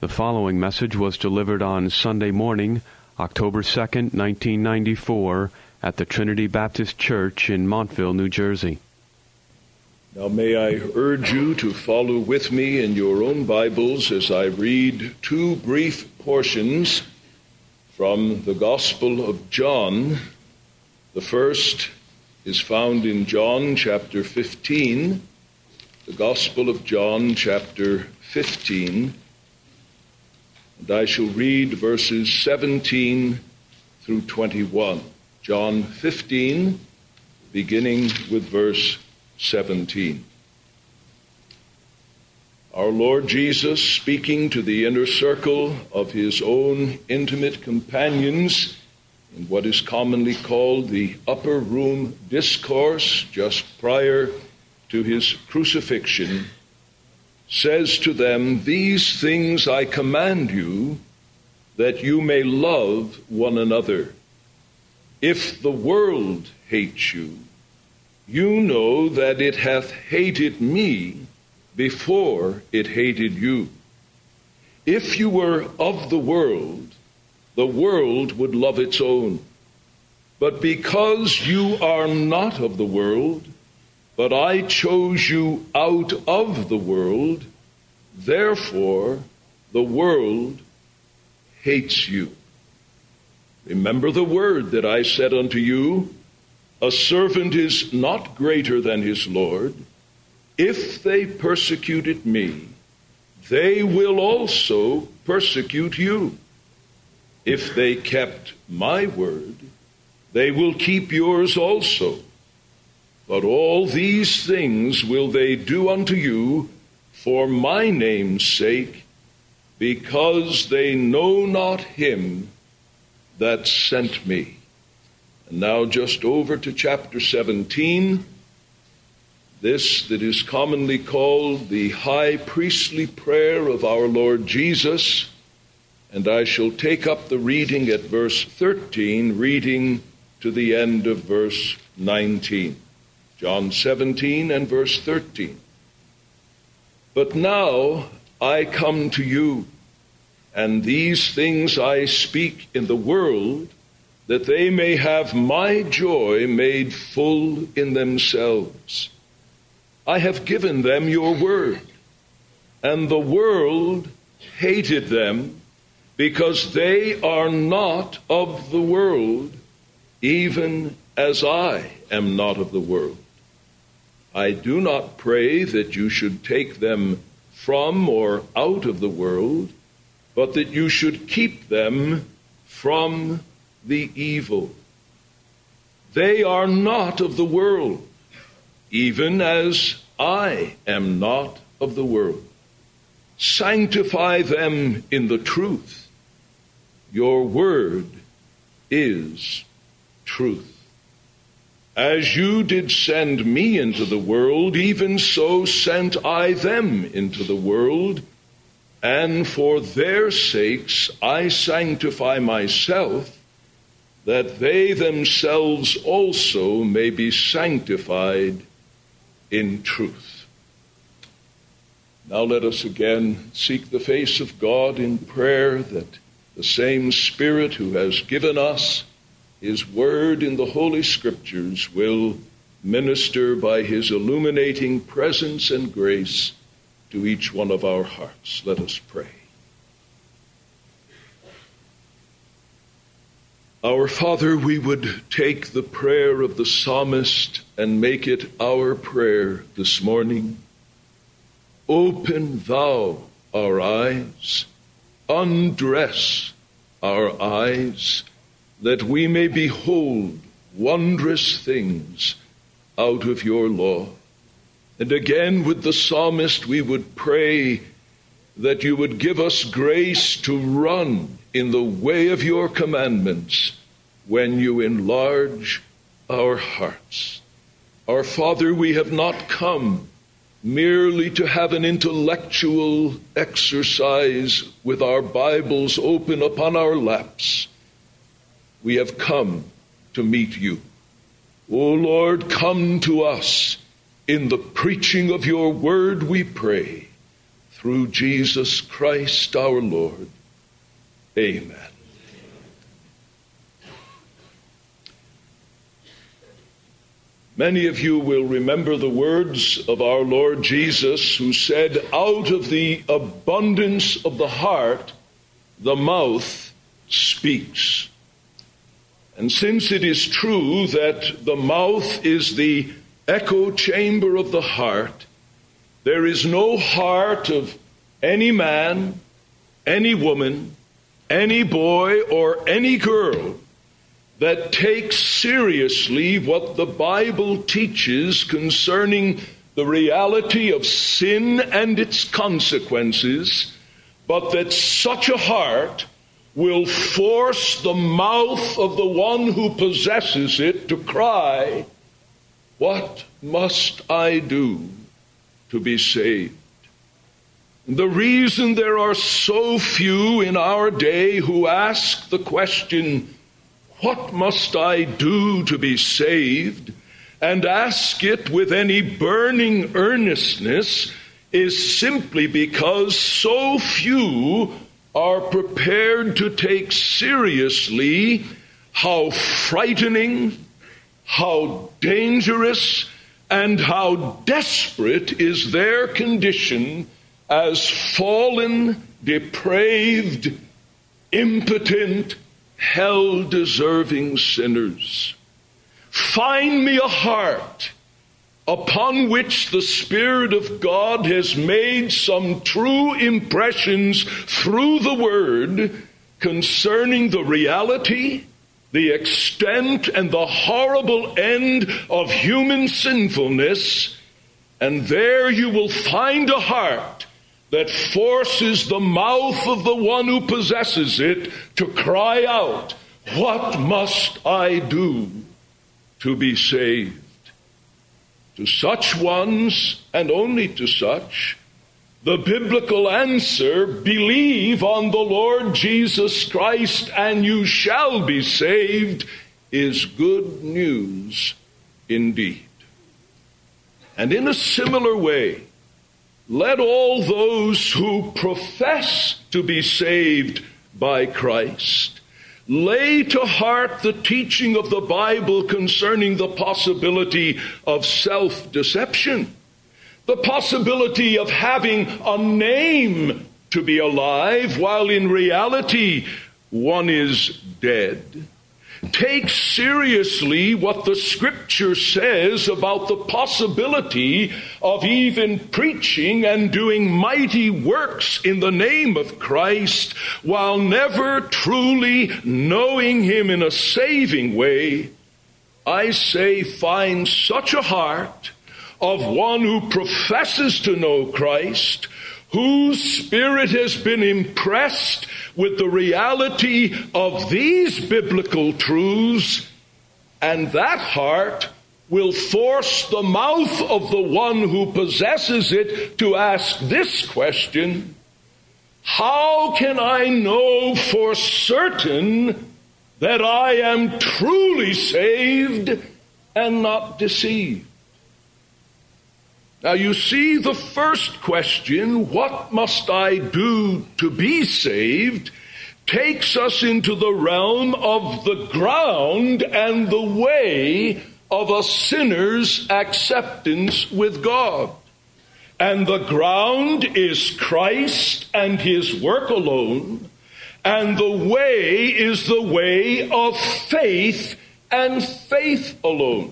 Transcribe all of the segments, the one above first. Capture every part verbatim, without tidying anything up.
The following message was delivered on Sunday morning, October second, nineteen ninety-four, at the Trinity Baptist Church in Montville, New Jersey. Now may I urge you to follow with me in your own Bibles as I read two brief portions from the Gospel of John. The first is found in John chapter fifteen, the Gospel of John chapter fifteen, and I shall read verses seventeen through twenty-one. John fifteen, beginning with verse seventeen. Our Lord Jesus, speaking to the inner circle of his own intimate companions in what is commonly called the upper room discourse just prior to his crucifixion, says to them, "These things I command you, that you may love one another. If the world hates you, you know that it hath hated me before it hated you. If you were of the world, the world would love its own. But because you are not of the world, but I chose you out of the world, therefore the world hates you. Remember the word that I said unto you, a servant is not greater than his Lord. If they persecuted me, they will also persecute you. If they kept my word, they will keep yours also. But all these things will they do unto you for my name's sake, because they know not him that sent me." And now just over to chapter seventeen, this that is commonly called the high priestly prayer of our Lord Jesus, and I shall take up the reading at verse thirteen, reading to the end of verse nineteen. John seventeen and verse thirteen. "But now I come to you, and these things I speak in the world, that they may have my joy made full in themselves. I have given them your word, and the world hated them, because they are not of the world, even as I am not of the world. I do not pray that you should take them from or out of the world, but that you should keep them from the evil. They are not of the world, even as I am not of the world. Sanctify them in the truth. Your word is truth. As you did send me into the world, even so sent I them into the world, and for their sakes I sanctify myself, that they themselves also may be sanctified in truth." Now let us again seek the face of God in prayer, that the same Spirit who has given us his word in the Holy Scriptures will minister by his illuminating presence and grace to each one of our hearts. Let us pray. Our Father, we would take the prayer of the psalmist and make it our prayer this morning. Open thou our eyes, undress our eyes, that we may behold wondrous things out of your law. And again, with the psalmist, we would pray that you would give us grace to run in the way of your commandments when you enlarge our hearts. Our Father, we have not come merely to have an intellectual exercise with our Bibles open upon our laps. We have come to meet you. O Lord, come to us in the preaching of your word, we pray. through Jesus Christ our Lord. Amen. Many of you will remember the words of our Lord Jesus, who said, "Out of the abundance of the heart, the mouth speaks." And since it is true that the mouth is the echo chamber of the heart, there is no heart of any man, any woman, any boy, or any girl that takes seriously what the Bible teaches concerning the reality of sin and its consequences, but that such a heart will force the mouth of the one who possesses it to cry, "What must I do to be saved?" The reason there are so few in our day who ask the question, "What must I do to be saved?" and ask it with any burning earnestness, is simply because so few are prepared to take seriously how frightening, how dangerous, and how desperate is their condition as fallen, depraved, impotent, hell-deserving sinners. Find me a heart upon which the Spirit of God has made some true impressions through the Word concerning the reality, the extent, and the horrible end of human sinfulness, and there you will find a heart that forces the mouth of the one who possesses it to cry out, "What must I do to be saved?" To such ones, and only to such, the biblical answer, "Believe on the Lord Jesus Christ and you shall be saved," is good news indeed. And in a similar way, let all those who profess to be saved by Christ lay to heart the teaching of the Bible concerning the possibility of self-deception, the possibility of having a name to be alive while in reality one is dead. Take seriously what the Scripture says about the possibility of even preaching and doing mighty works in the name of Christ while never truly knowing Him in a saving way. I say, find such a heart of one who professes to know Christ, whose spirit has been impressed with the reality of these biblical truths, and that heart will force the mouth of the one who possesses it to ask this question: how can I know for certain that I am truly saved and not deceived? Now you see, the first question, what must I do to be saved, takes us into the realm of the ground and the way of a sinner's acceptance with God. And the ground is Christ and His work alone, and the way is the way of faith and faith alone.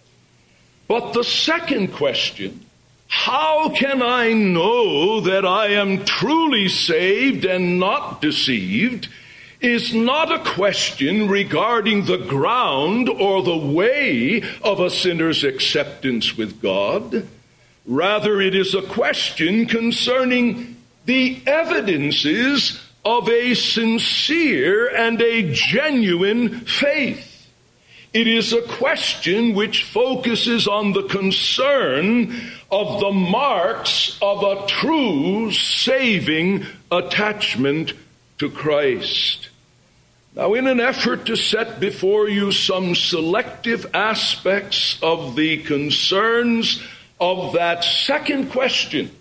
But the second question, how can I know that I am truly saved and not deceived, is not a question regarding the ground or the way of a sinner's acceptance with God. Rather, it is a question concerning the evidences of a sincere and a genuine faith. It is a question which focuses on the concern of the marks of a true saving attachment to Christ. Now, in an effort to set before you some selective aspects of the concerns of that second question,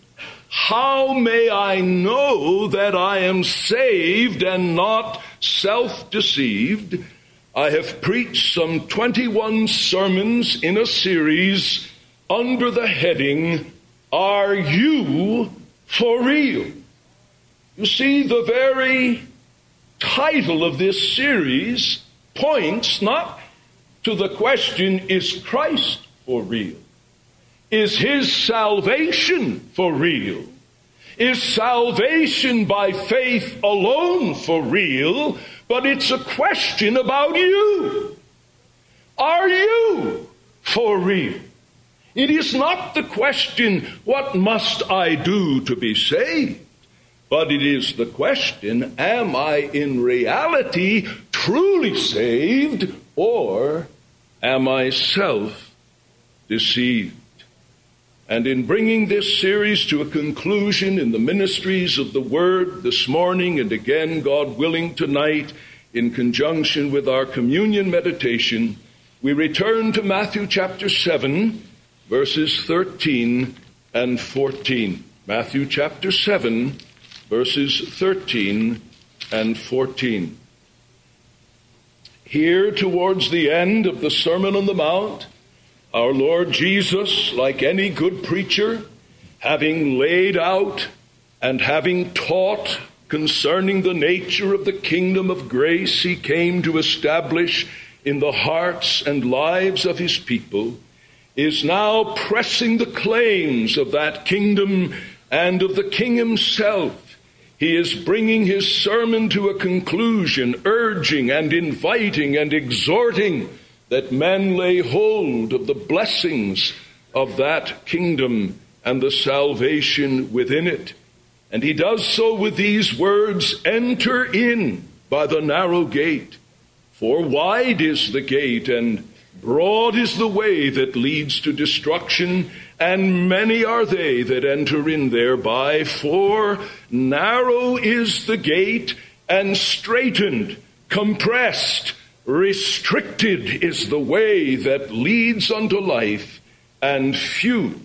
how may I know that I am saved and not self-deceived? I have preached some twenty-one sermons in a series under the heading, Are You for Real? You see, the very title of this series points not to the question, is Christ for real? Is his salvation for real? Is salvation by faith alone for real? But it's a question about you. Are you for real? It is not the question, what must I do to be saved? But it is the question, am I in reality truly saved, or am I self-deceived? And in bringing this series to a conclusion in the ministries of the Word this morning, and again, God willing, tonight, in conjunction with our communion meditation, we return to Matthew chapter seven, verses thirteen and fourteen. Matthew chapter seven, verses thirteen and fourteen. Here, towards the end of the Sermon on the Mount, our Lord Jesus, like any good preacher, having laid out and having taught concerning the nature of the kingdom of grace he came to establish in the hearts and lives of his people, is now pressing the claims of that kingdom and of the King himself. He is bringing his sermon to a conclusion, urging and inviting and exhorting that men lay hold of the blessings of that kingdom and the salvation within it. And he does so with these words, enter in by the narrow gate. For wide is the gate and broad is the way that leads to destruction, and many are they that enter in thereby. For narrow is the gate, and straitened, compressed, restricted is the way that leads unto life, and few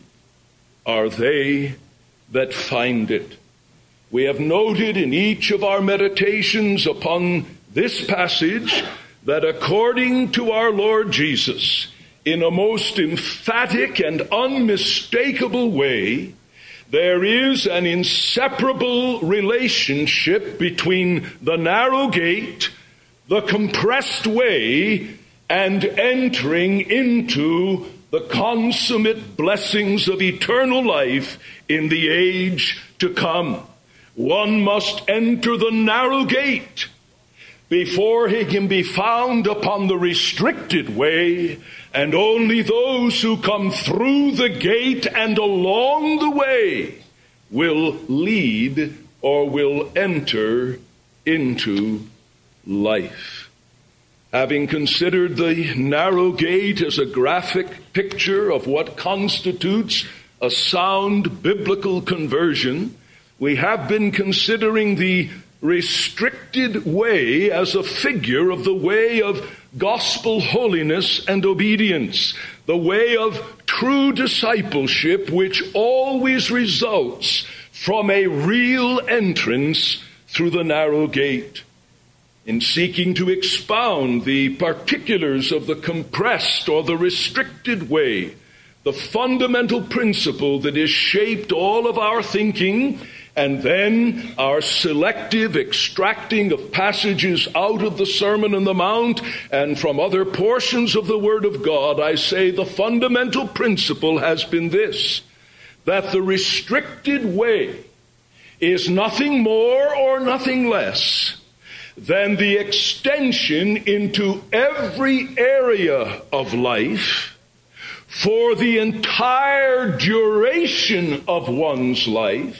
are they that find it. We have noted in each of our meditations upon this passage that according to our Lord Jesus, in a most emphatic and unmistakable way, there is an inseparable relationship between the narrow gate, the compressed way, and entering into the consummate blessings of eternal life in the age to come. One must enter the narrow gate before he can be found upon the restricted way, and only those who come through the gate and along the way will lead or will enter into life. Having considered the narrow gate as a graphic picture of what constitutes a sound biblical conversion, we have been considering the restricted way as a figure of the way of gospel holiness and obedience, the way of true discipleship, which always results from a real entrance through the narrow gate. In seeking to expound the particulars of the compressed or the restricted way, the fundamental principle that has shaped all of our thinking and then our selective extracting of passages out of the Sermon on the Mount and from other portions of the Word of God, I say the fundamental principle has been this, that the restricted way is nothing more or nothing less than the extension into every area of life for the entire duration of one's life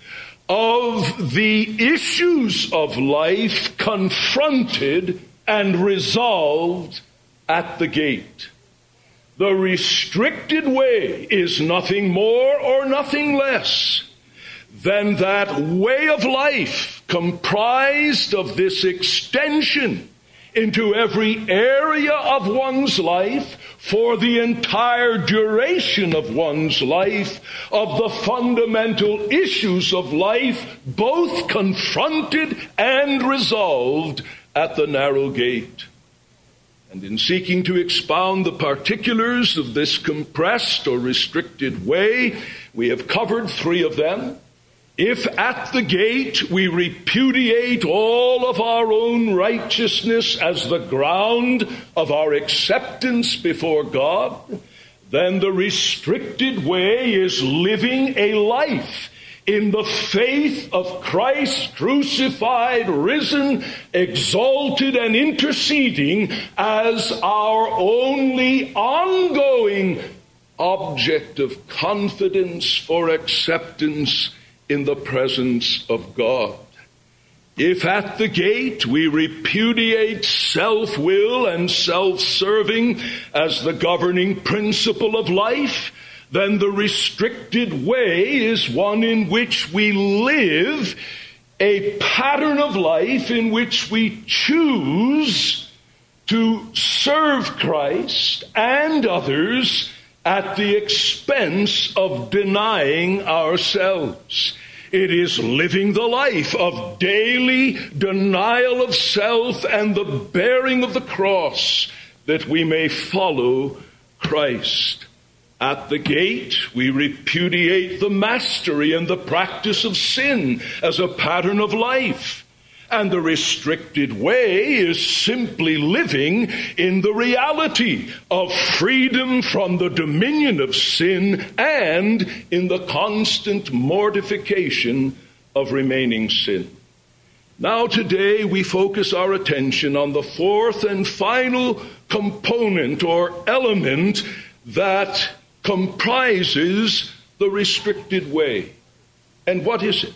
of the issues of life confronted and resolved at the gate. The restricted way is nothing more or nothing less than that way of life comprised of this extension into every area of one's life for the entire duration of one's life, of the fundamental issues of life, both confronted and resolved at the narrow gate. And in seeking to expound the particulars of this compressed or restricted way, we have covered three of them. If at the gate we repudiate all of our own righteousness as the ground of our acceptance before God, then the restricted way is living a life in the faith of Christ crucified, risen, exalted, and interceding as our only ongoing object of confidence for acceptance in the presence of God. If at the gate we repudiate self-will and self-serving as the governing principle of life, then the restricted way is one in which we live a pattern of life in which we choose to serve Christ and others at the expense of denying ourselves. It is living the life of daily denial of self and the bearing of the cross that we may follow Christ. At the gate, we repudiate the mastery and the practice of sin as a pattern of life. And the restricted way is simply living in the reality of freedom from the dominion of sin and in the constant mortification of remaining sin. Now today we focus our attention on the fourth and final component or element that comprises the restricted way. And what is it?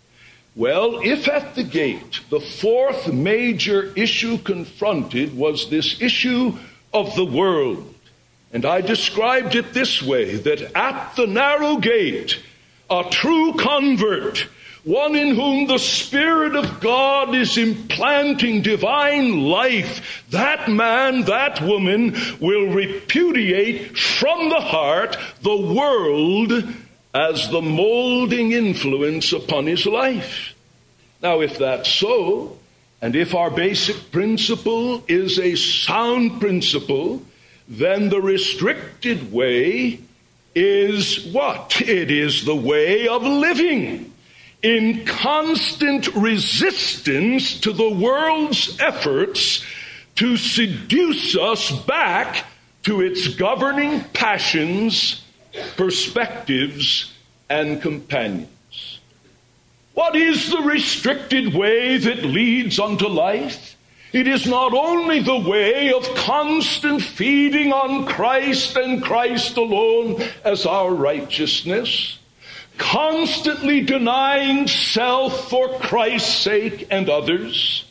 Well, if at the gate the fourth major issue confronted was this issue of the world, and I described it this way, that at the narrow gate, a true convert, one in whom the Spirit of God is implanting divine life, that man, that woman will repudiate from the heart the world as the molding influence upon his life. Now, if that's so, and if our basic principle is a sound principle, then the restricted way is what? It is the way of living in constant resistance to the world's efforts to seduce us back to its governing passions, perspectives, and companions. What is the restricted way that leads unto life? It is not only the way of constant feeding on Christ and Christ alone as our righteousness, constantly denying self for Christ's sake and others,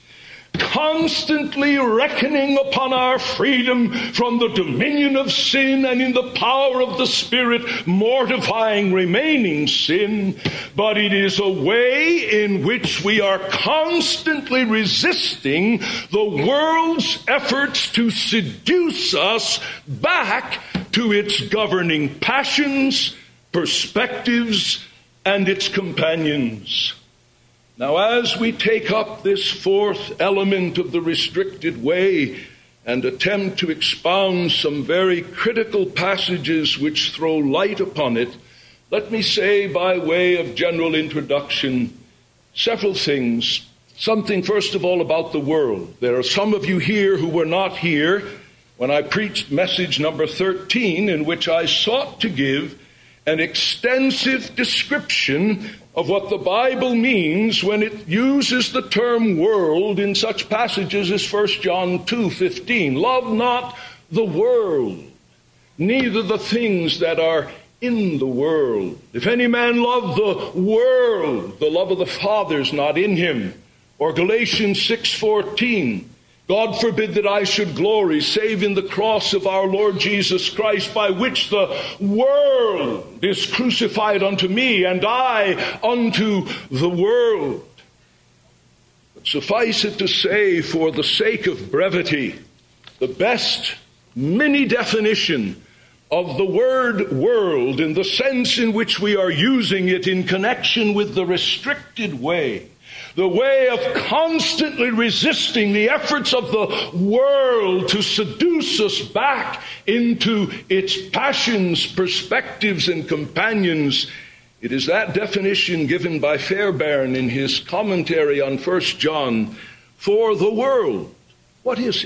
constantly reckoning upon our freedom from the dominion of sin and in the power of the Spirit, mortifying remaining sin, but it is a way in which we are constantly resisting the world's efforts to seduce us back to its governing passions, perspectives, and its companions. Now, as we take up this fourth element of the restricted way and attempt to expound some very critical passages which throw light upon it, let me say by way of general introduction several things. Something, first of all, about the world. There are some of you here who were not here when I preached message number thirteen, in which I sought to give an extensive description of what the Bible means when it uses the term world in such passages as First John two fifteen. Love not the world, neither the things that are in the world. If any man love the world, the love of the Father is not in him. Or Galatians six fourteen. God forbid that I should glory save in the cross of our Lord Jesus Christ, by which the world is crucified unto me, and I unto the world. But suffice it to say, for the sake of brevity, the best mini definition of the word world in the sense in which we are using it in connection with the restricted way, the way of constantly resisting the efforts of the world to seduce us back into its passions, perspectives, and companions. It is that definition given by Fairbairn in his commentary on First John for the world. What is it?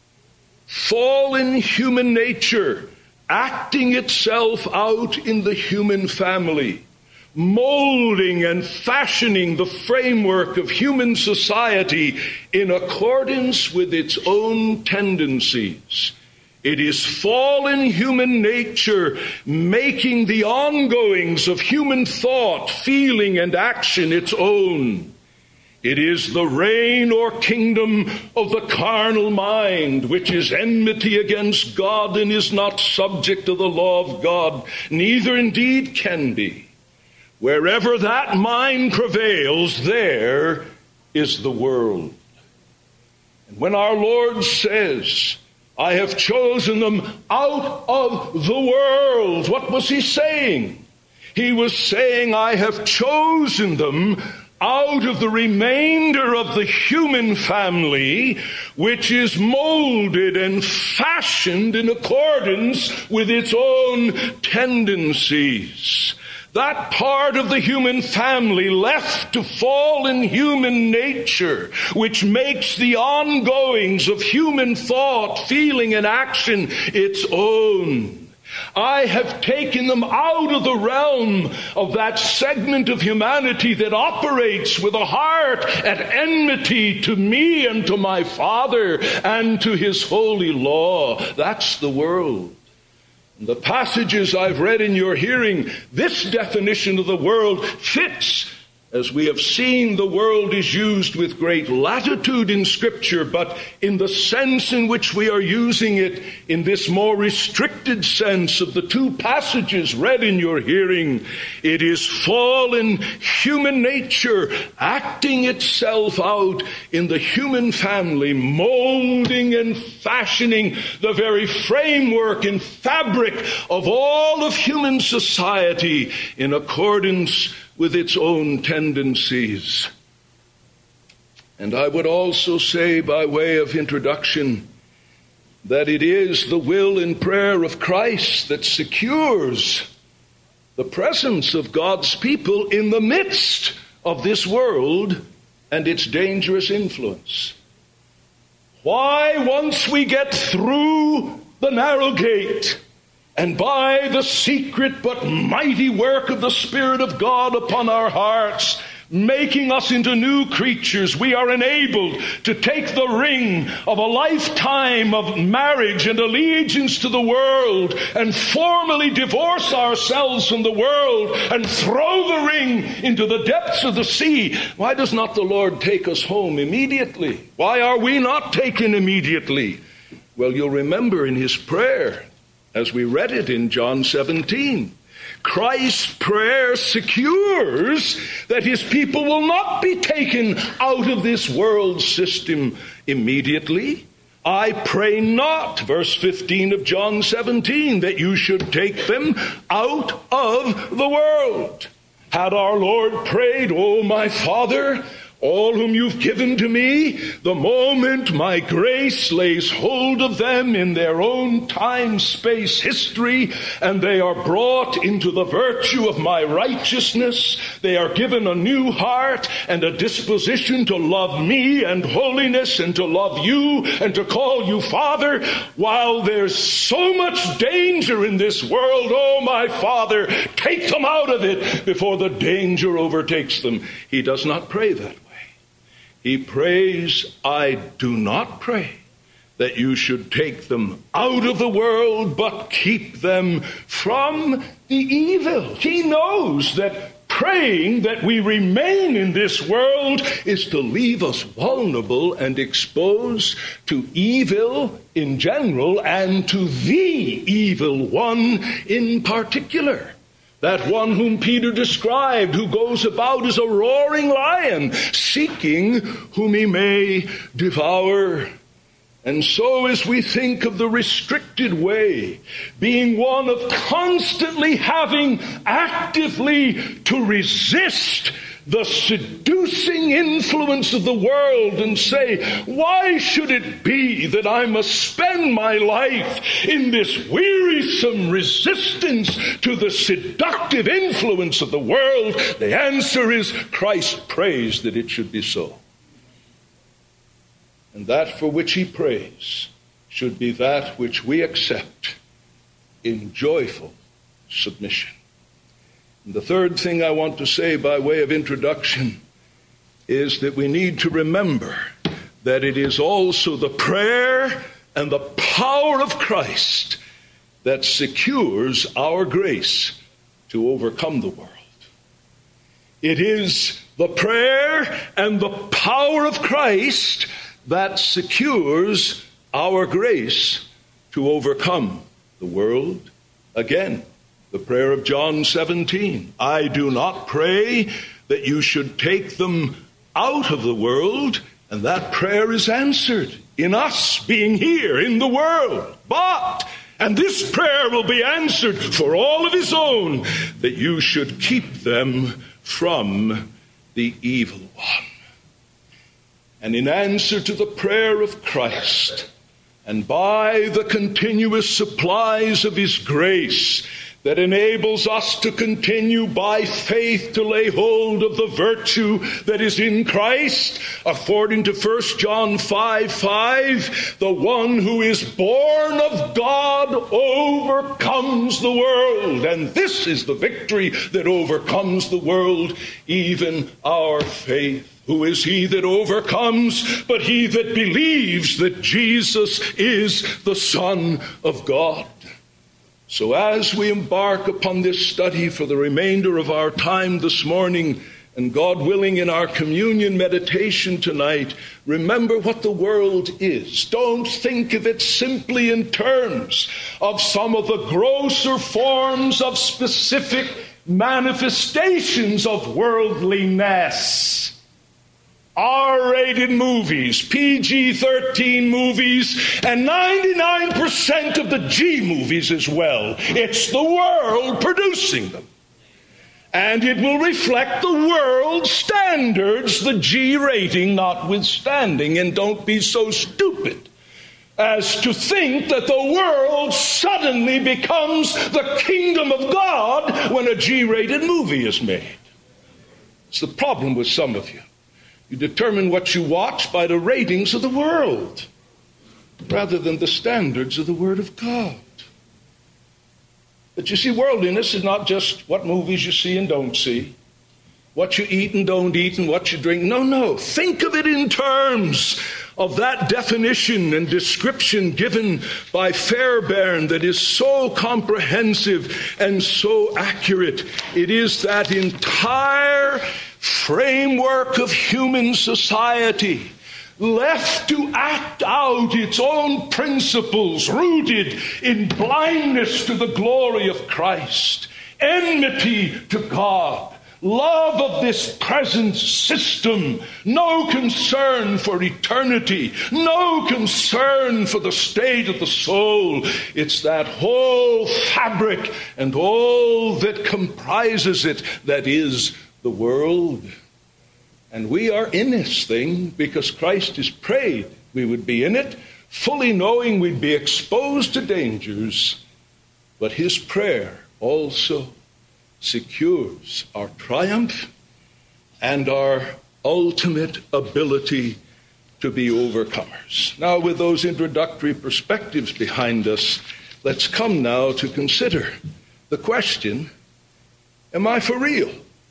Fallen human nature acting itself out in the human family, molding and fashioning the framework of human society in accordance with its own tendencies. It is fallen human nature making the ongoings of human thought, feeling, and action its own. It is the reign or kingdom of the carnal mind, which is enmity against God and is not subject to the law of God, neither indeed can be. Wherever that mind prevails, there is the world. And when our Lord says, I have chosen them out of the world, what was he saying? He was saying, I have chosen them out of the remainder of the human family, which is molded and fashioned in accordance with its own tendencies. That part of the human family left to fall in human nature, which makes the ongoings of human thought, feeling, and action its own. I have taken them out of the realm of that segment of humanity that operates with a heart at enmity to me and to my Father and to his holy law. That's the world. In the passages I've read in your hearing, this definition of the world fits. As we have seen, the world is used with great latitude in Scripture, but in the sense in which we are using it, in this more restricted sense of the two passages read in your hearing, it is fallen human nature acting itself out in the human family, molding and fashioning the very framework and fabric of all of human society in accordance with its own tendencies. And I would also say, by way of introduction, that it is the will and prayer of Christ that secures the presence of God's people in the midst of this world and its dangerous influence. Why, once we get through the narrow gate, and by the secret but mighty work of the Spirit of God upon our hearts, making us into new creatures, we are enabled to take the ring of a lifetime of marriage and allegiance to the world and formally divorce ourselves from the world and throw the ring into the depths of the sea. Why does not the Lord take us home immediately? Why are we not taken immediately? Well, you'll remember in his prayer, as we read it in John seventeen, Christ's prayer secures that his people will not be taken out of this world system immediately. I pray not, verse fifteen of John seventeen, that you should take them out of the world. Had our Lord prayed, "O my Father, all whom you've given to me, the moment my grace lays hold of them in their own time, space, history, and they are brought into the virtue of my righteousness, they are given a new heart and a disposition to love me and holiness and to love you and to call you Father, while there's so much danger in this world, oh my Father, take them out of it before the danger overtakes them." He does not pray that way. He prays, "I do not pray that you should take them out of the world, but keep them from the evil." He knows that praying that we remain in this world is to leave us vulnerable and exposed to evil in general and to the evil one in particular. That one whom Peter described, who goes about as a roaring lion, seeking whom he may devour. And so as we think of the restricted way being one of constantly having actively to resist the seducing influence of the world and say, why should it be that I must spend my life in this wearisome resistance to the seductive influence of the world? The answer is Christ prays that it should be so. And that for which he prays should be that which we accept in joyful submission. And the third thing I want to say by way of introduction is that we need to remember that it is also the prayer and the power of Christ that secures our grace to overcome the world. It is the prayer and the power of Christ that secures our grace to overcome the world. Again, the prayer of John seventeen. I do not pray that you should take them out of the world, and that prayer is answered in us being here in the world. But, and this prayer will be answered for all of his own, that you should keep them from the evil one. And in answer to the prayer of Christ, and by the continuous supplies of his grace that enables us to continue by faith to lay hold of the virtue that is in Christ, according to First John five five, the one who is born of God overcomes the world. And this is the victory that overcomes the world, even our faith. Who is he that overcomes but he that believes that Jesus is the Son of God? So as we embark upon this study for the remainder of our time this morning, and God willing in our communion meditation tonight, remember what the world is. Don't think of it simply in terms of some of the grosser forms of specific manifestations of worldliness. R-rated movies, P G thirteen movies, and ninety-nine percent of the G movies as well. It's the world producing them. And it will reflect the world's standards, the G rating notwithstanding. And don't be so stupid as to think that the world suddenly becomes the kingdom of God when a G rated movie is made. It's the problem with some of you. You determine what you watch by the ratings of the world rather than the standards of the Word of God. But you see, worldliness is not just what movies you see and don't see, what you eat and don't eat, and what you drink. No, no. Think of it in terms of that definition and description given by Fairbairn that is so comprehensive and so accurate. It is that entire framework of human society left to act out its own principles, rooted in blindness to the glory of Christ, enmity to God, love of this present system, no concern for eternity, no concern for the state of the soul. It's that whole fabric and all that comprises it that is the world. And we are in this thing because Christ has prayed we would be in it, fully knowing we'd be exposed to dangers. But his prayer also secures our triumph and our ultimate ability to be overcomers. Now, with those introductory perspectives behind us, let's come now to consider the question, am I for real?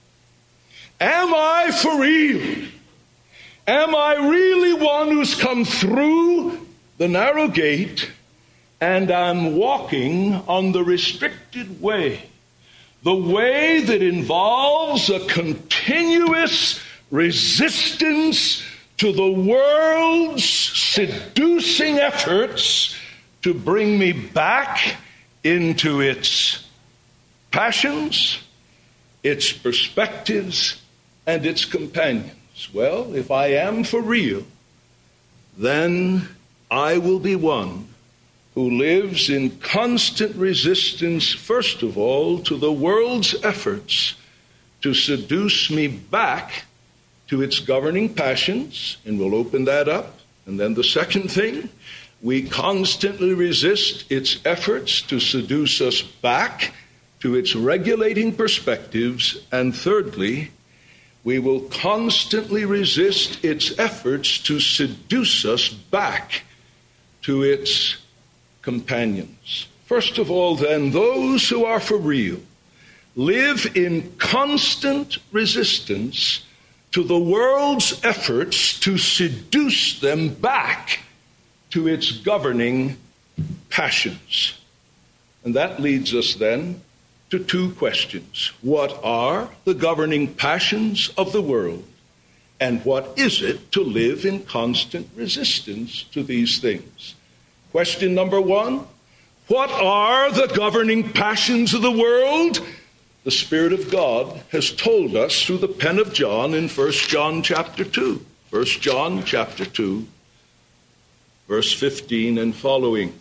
Am I for real? Am I really one who's come through the narrow gate and I'm walking on the restricted way? The way that involves a continuous resistance to the world's seducing efforts to bring me back into its passions, its perspectives, and its companions. Well, if I am for real, then I will be one who lives in constant resistance, first of all, to the world's efforts to seduce me back to its governing passions, and we'll open that up. And then the second thing, we constantly resist its efforts to seduce us back to its regulating perspectives. And thirdly, we will constantly resist its efforts to seduce us back to its companions. First of all, then, those who are for real live in constant resistance to the world's efforts to seduce them back to its governing passions. And that leads us then to two questions. What are the governing passions of the world? And what is it to live in constant resistance to these things? Question number one, what are the governing passions of the world? The Spirit of God has told us through the pen of John in First John chapter two. First John chapter two, verse fifteen and following.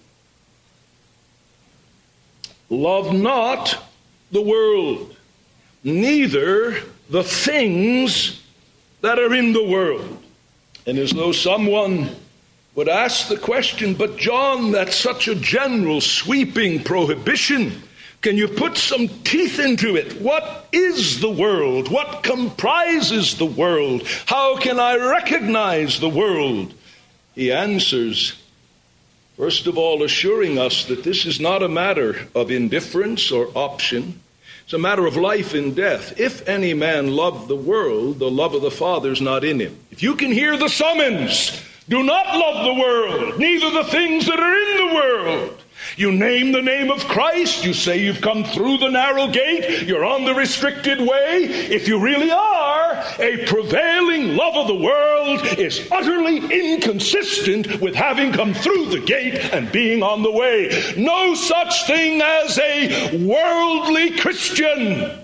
Love not the world, neither the things that are in the world. And as though someone would ask the question, but John, that's such a general, sweeping prohibition. Can you put some teeth into it? What is the world? What comprises the world? How can I recognize the world? He answers, first of all, assuring us that this is not a matter of indifference or option. It's a matter of life and death. If any man love the world, the love of the Father is not in him. If you can hear the summons, do not love the world, neither the things that are in the world. You name the name of Christ, you say you've come through the narrow gate, you're on the restricted way. If you really are, a prevailing love of the world is utterly inconsistent with having come through the gate and being on the way. No such thing as a worldly Christian.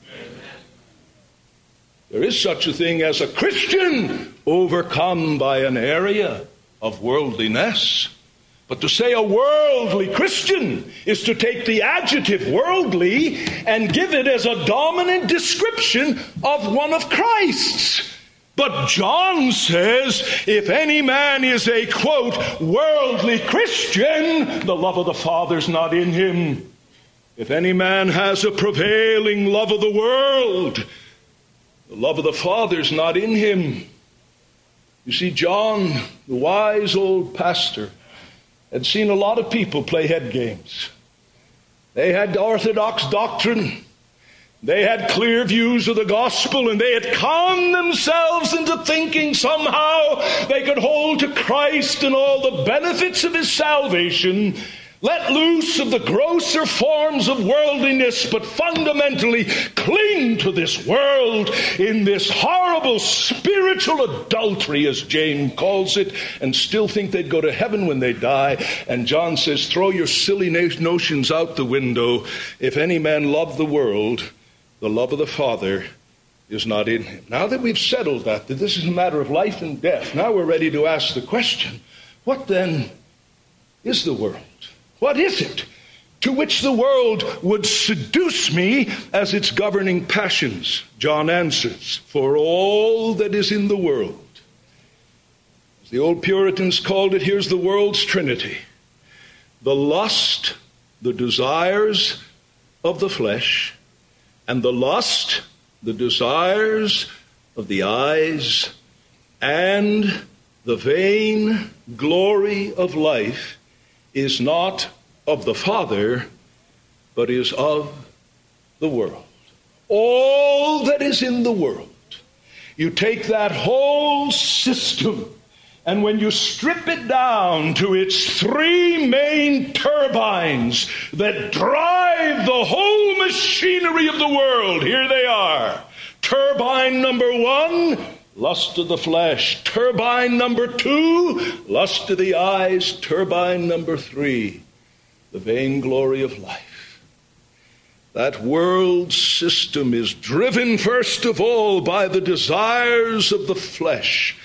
There is such a thing as a Christian overcome by an area of worldliness. But to say a worldly Christian is to take the adjective worldly and give it as a dominant description of one of Christ's. But John says, if any man is a, quote, worldly Christian, the love of the Father's not in him. If any man has a prevailing love of the world, the love of the Father's not in him. You see, John, the wise old pastor, had seen a lot of people play head games. They had orthodox doctrine. They had clear views of the gospel, and they had conned themselves into thinking somehow they could hold to Christ and all the benefits of his salvation, let loose of the grosser forms of worldliness, but fundamentally cling to this world in this horrible spiritual adultery, as James calls it, and still think they'd go to heaven when they die. And John says, throw your silly notions out the window. If any man love the world, the love of the Father is not in him. Now that we've settled that, that this is a matter of life and death, now we're ready to ask the question, what then is the world? What is it to which the world would seduce me as its governing passions? John answers, for all that is in the world. As the old Puritans called it, here's the world's trinity. The lust, the desires of the flesh, and the lust, the desires of the eyes, and the vain glory of life is not of the Father, but is of the world. All that is in the world. You take that whole system, and when you strip it down to its three main turbines that drive the whole machinery of the world, here they are. Turbine number one, lust of the flesh. Turbine number two, lust of the eyes. Turbine number three, the vain glory of life. That world system is driven first of all by the desires of the flesh.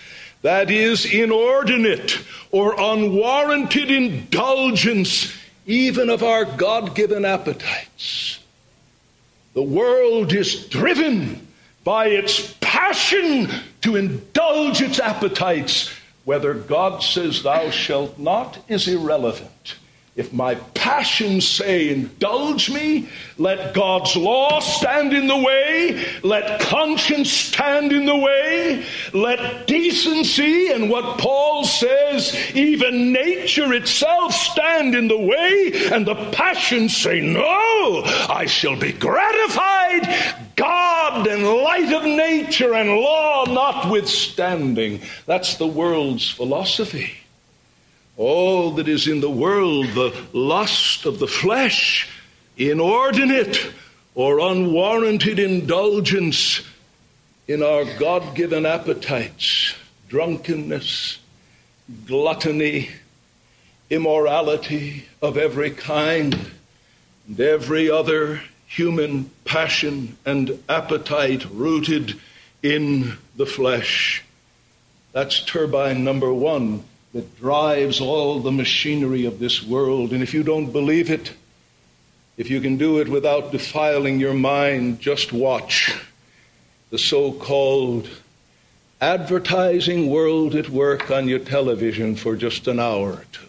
that is, inordinate or unwarranted indulgence even of our God-given appetites. The world is driven by its passion to indulge its appetites. Whether God says thou shalt not is irrelevant. If my passions say indulge me, let God's law stand in the way, let conscience stand in the way, let decency and what Paul says, even nature itself, stand in the way, and the passions say no, I shall be gratified, God and light of nature and law notwithstanding. That's the world's philosophy. All that is in the world, the lust of the flesh, inordinate or unwarranted indulgence in our God-given appetites, drunkenness, gluttony, immorality of every kind, and every other human passion and appetite rooted in the flesh. That's turbine number one that drives all the machinery of this world. And if you don't believe it, if you can do it without defiling your mind, just watch the so-called advertising world at work on your television for just an hour or two.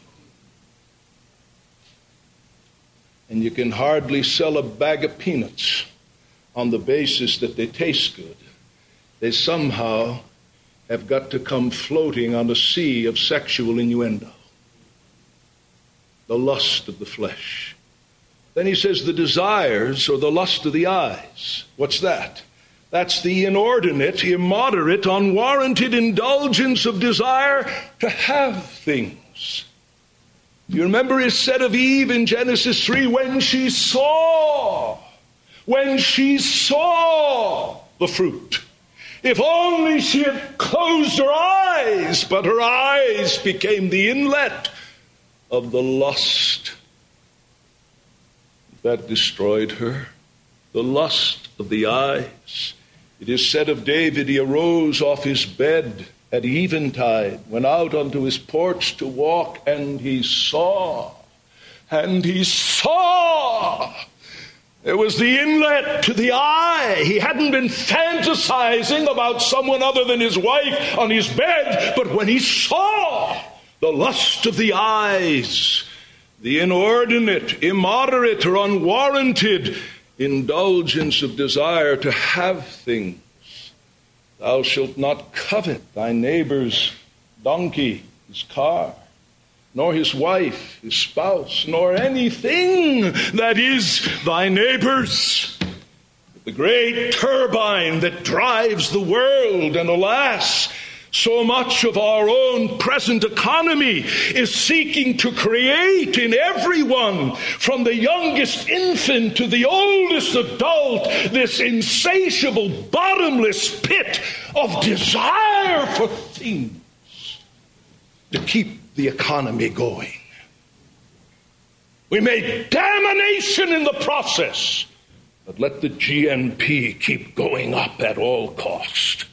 And you can hardly sell a bag of peanuts on the basis that they taste good. They somehow have got to come floating on a sea of sexual innuendo. The lust of the flesh. Then he says the desires or the lust of the eyes. What's that? That's the inordinate, immoderate, unwarranted indulgence of desire to have things. You remember it said of Eve in Genesis three, when she saw, when she saw the fruit. If only she had closed her eyes, but her eyes became the inlet of the lust that destroyed her. The lust of the eyes. It is said of David, he arose off his bed at eventide, went out onto his porch to walk, and he saw, and he saw. It was the inlet to the eye. He hadn't been fantasizing about someone other than his wife on his bed, but when he saw the lust of the eyes, the inordinate, immoderate, or unwarranted indulgence of desire to have things. Thou shalt not covet thy neighbor's donkey, his car, nor his wife, his spouse, nor anything that is thy neighbor's. The great turbine that drives the world, and alas, so much of our own present economy is seeking to create in everyone, from the youngest infant to the oldest adult, this insatiable, bottomless pit of desire for things to keep the economy going. We make damnation in the process, but let the G N P keep going up at all cost.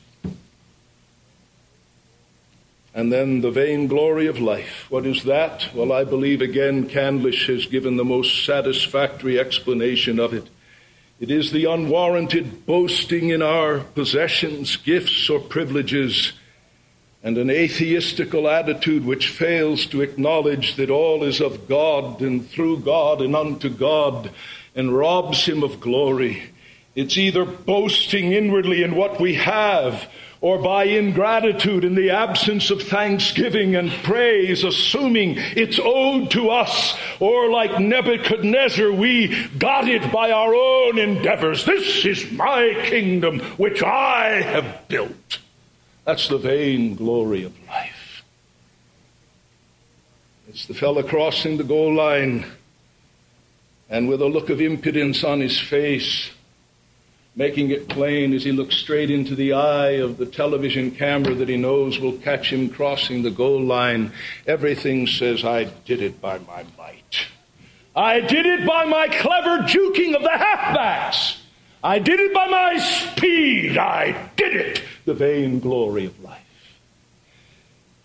And then the vainglory of life. What is that? Well, I believe again Candlish has given the most satisfactory explanation of it. It is the unwarranted boasting in our possessions, gifts, or privileges, and an atheistical attitude which fails to acknowledge that all is of God and through God and unto God, and robs him of glory. It's either boasting inwardly in what we have, or by ingratitude in the absence of thanksgiving and praise, assuming it's owed to us, or like Nebuchadnezzar, we got it by our own endeavors. This is my kingdom which I have built. That's the vain glory of life. It's the fellow crossing the goal line, and with a look of impudence on his face, making it plain as he looks straight into the eye of the television camera that he knows will catch him crossing the goal line. Everything says, I did it by my might. I did it by my clever juking of the halfbacks. I did it by my speed. I did it. The vain glory of life.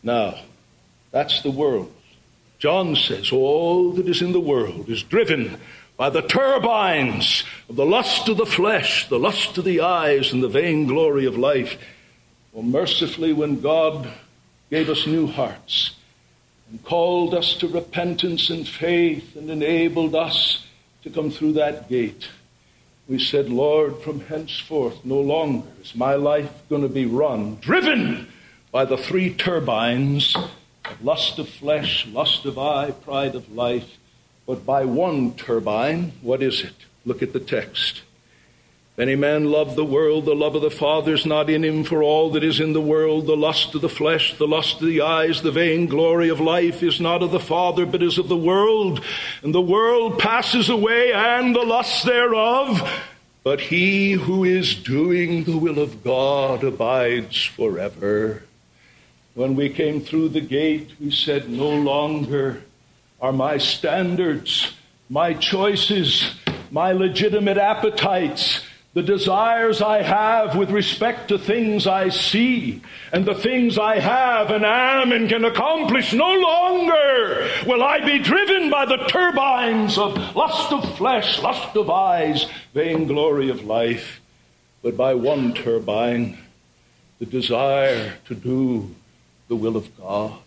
Now, that's the world. John says all that is in the world is driven by the turbines of the lust of the flesh, the lust of the eyes, and the vainglory of life. Well, mercifully, when God gave us new hearts and called us to repentance and faith and enabled us to come through that gate, we said, Lord, from henceforth, no longer is my life going to be run, driven by the three turbines of lust of flesh, lust of eye, pride of life, but by one turbine. What is it? Look at the text. If any man love the world, the love of the Father is not in him. For all that is in the world, the lust of the flesh, the lust of the eyes, the vainglory of life, is not of the Father, but is of the world. And the world passes away, and the lust thereof. But he who is doing the will of God abides forever. When we came through the gate, we said, no longer are my standards, my choices, my legitimate appetites, the desires I have with respect to things I see, and the things I have and am and can accomplish, no longer will I be driven by the turbines of lust of flesh, lust of eyes, vainglory of life, but by one turbine, the desire to do the will of God.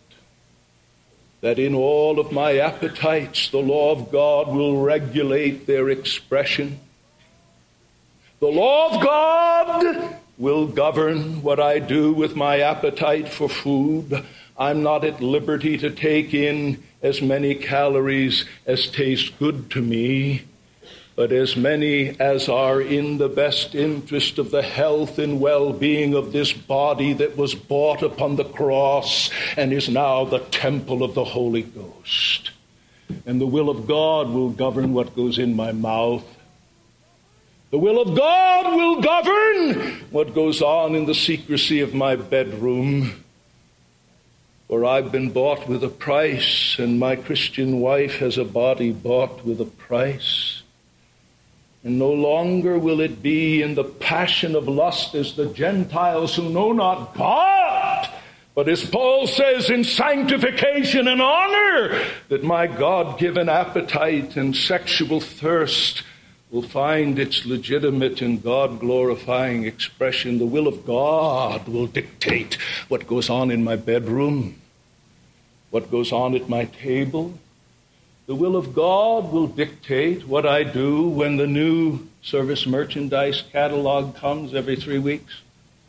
That in all of my appetites, the law of God will regulate their expression. The law of God will govern what I do with my appetite for food. I'm not at liberty to take in as many calories as taste good to me, but as many as are in the best interest of the health and well-being of this body that was bought upon the cross and is now the temple of the Holy Ghost. And the will of God will govern what goes in my mouth. The will of God will govern what goes on in the secrecy of my bedroom. For I've been bought with a price, and my Christian wife has a body bought with a price. And no longer will it be in the passion of lust as the Gentiles who know not God, but as Paul says, in sanctification and honor, that my God-given appetite and sexual thirst will find its legitimate and God-glorifying expression. The will of God will dictate what goes on in my bedroom, what goes on at my table. The will of God will dictate what I do when the new service merchandise catalog comes every three weeks.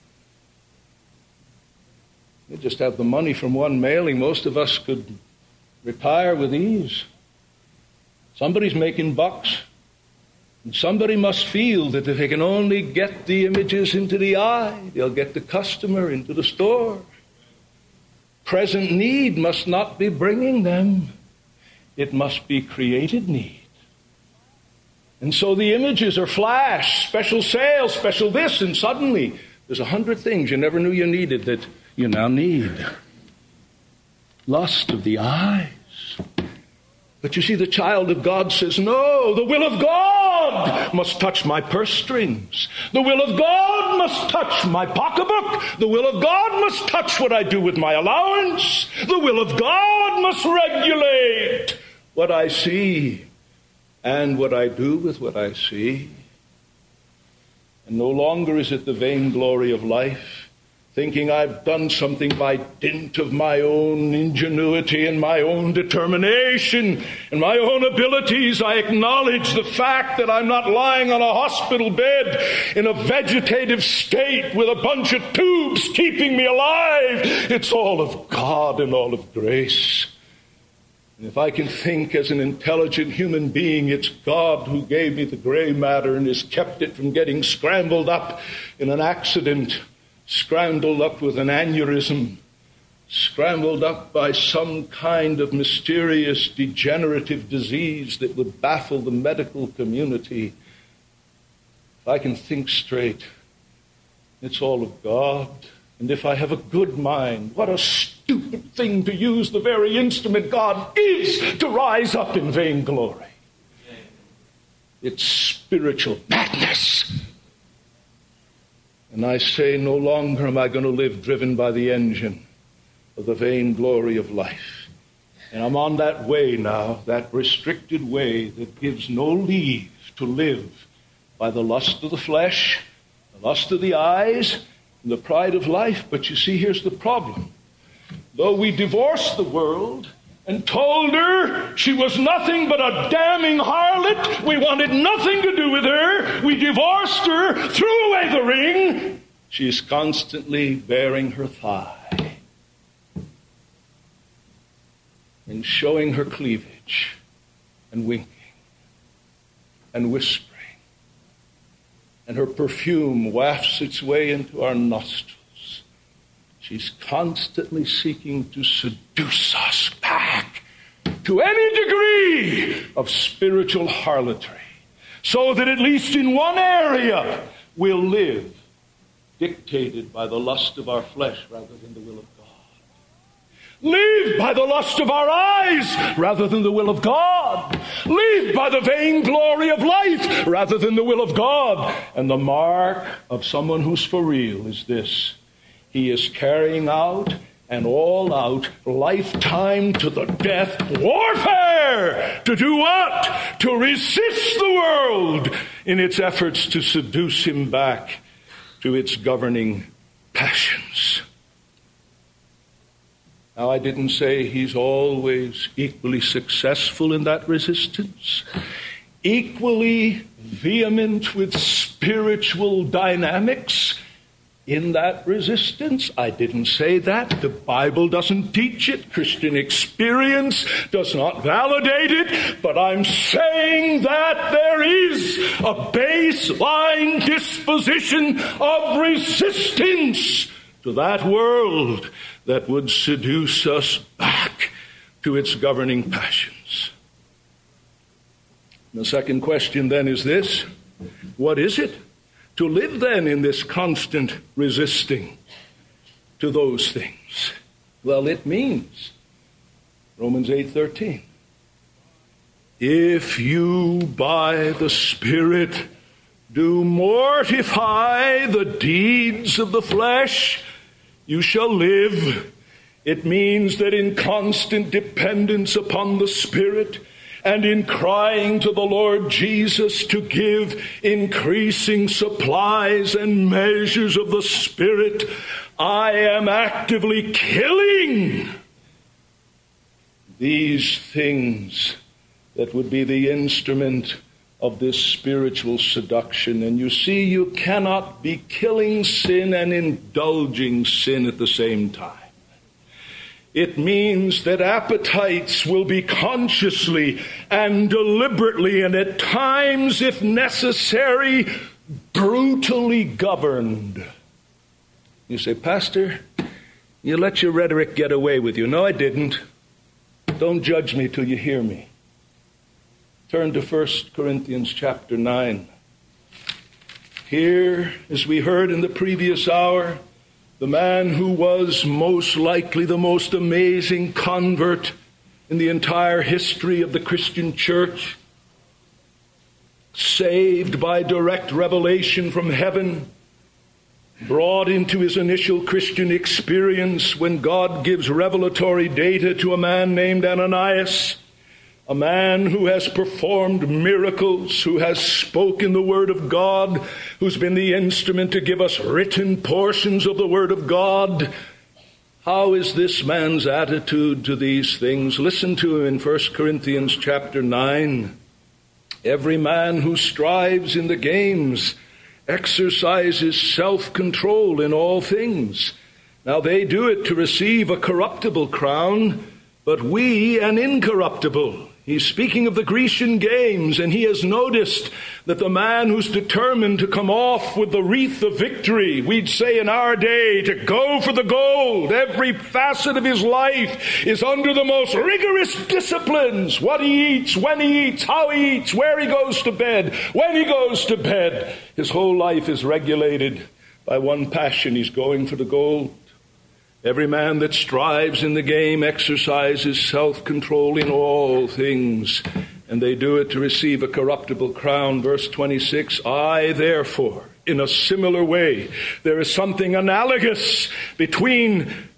You just have the money from one mailing. Most of us could retire with ease. Somebody's making bucks. And somebody must feel that if they can only get the images into the eye, they'll get the customer into the store. Present need must not be bringing them. It must be created need. And so the images are flash, special sale, special this, and suddenly there's a hundred things you never knew you needed that you now need. Lust of the eyes. But you see, the child of God says, no, the will of God must touch my purse strings. The will of God must touch my pocketbook. The will of God must touch what I do with my allowance. The will of God must regulate what I see and what I do with what I see. And no longer is it the vainglory of life, thinking I've done something by dint of my own ingenuity and my own determination and my own abilities. I acknowledge the fact that I'm not lying on a hospital bed in a vegetative state with a bunch of tubes keeping me alive. It's all of God and all of grace. And if I can think as an intelligent human being, it's God who gave me the gray matter and has kept it from getting scrambled up in an accident, scrambled up with an aneurysm, scrambled up by some kind of mysterious degenerative disease that would baffle the medical community. If I can think straight, it's all of God. And if I have a good mind, what a stupid thing to use the very instrument God is to rise up in vainglory. It's spiritual madness. And I say, no longer am I going to live driven by the engine, of the vain glory of life. And I'm on that way now, that restricted way that gives no leave to live by the lust of the flesh, the lust of the eyes, and the pride of life. But you see, here's the problem. Though we divorced the world and told her she was nothing but a damning harlot, we wanted nothing to do with her, we divorced her, threw away the ring, she is constantly baring her thigh and showing her cleavage and winking and whispering. And her perfume wafts its way into our nostrils. She's constantly seeking to seduce us back to any degree of spiritual harlotry, so that at least in one area we'll live dictated by the lust of our flesh rather than the will of God. Live by the lust of our eyes rather than the will of God. Live by the vain glory of life rather than the will of God. And the mark of someone who's for real is this: he is carrying out an all-out, lifetime to the death warfare. To do what? To resist the world in its efforts to seduce him back to its governing passions. Now, I didn't say he's always equally successful in that resistance, equally vehement with spiritual dynamics in that resistance. I didn't say that. The Bible doesn't teach it. Christian experience does not validate it. But I'm saying that there is a baseline disposition of resistance to that world that would seduce us back to its governing passions. The second question then is this: what is it to live then in this constant resisting to those things? Well, it means Romans eight thirteen. If you by the Spirit do mortify the deeds of the flesh, you shall live. It means that in constant dependence upon the Spirit and in crying to the Lord Jesus to give increasing supplies and measures of the Spirit, I am actively killing these things that would be the instrument of this spiritual seduction. And you see, you cannot be killing sin and indulging sin at the same time. It means that appetites will be consciously and deliberately, and at times, if necessary, brutally governed. You say, Pastor, you let your rhetoric get away with you. No, I didn't. Don't judge me till you hear me. Turn to First Corinthians chapter nine. Here, as we heard in the previous hour, the man who was most likely the most amazing convert in the entire history of the Christian church, saved by direct revelation from heaven, brought into his initial Christian experience when God gives revelatory data to a man named Ananias, a man who has performed miracles, who has spoken the Word of God, who's been the instrument to give us written portions of the Word of God. How is this man's attitude to these things? Listen to him in First Corinthians chapter nine. Every man who strives in the games exercises self-control in all things. Now they do it to receive a corruptible crown, but we an incorruptible. He's speaking of the Grecian games, and he has noticed that the man who's determined to come off with the wreath of victory, we'd say in our day, to go for the gold, every facet of his life is under the most rigorous disciplines. What he eats, when he eats, how he eats, where he goes to bed, when he goes to bed. His whole life is regulated by one passion. He's going for the gold. Every man that strives in the game exercises self-control in all things, and they do it to receive a corruptible crown. Verse twenty-six, I, therefore, in a similar way, there is something analogous between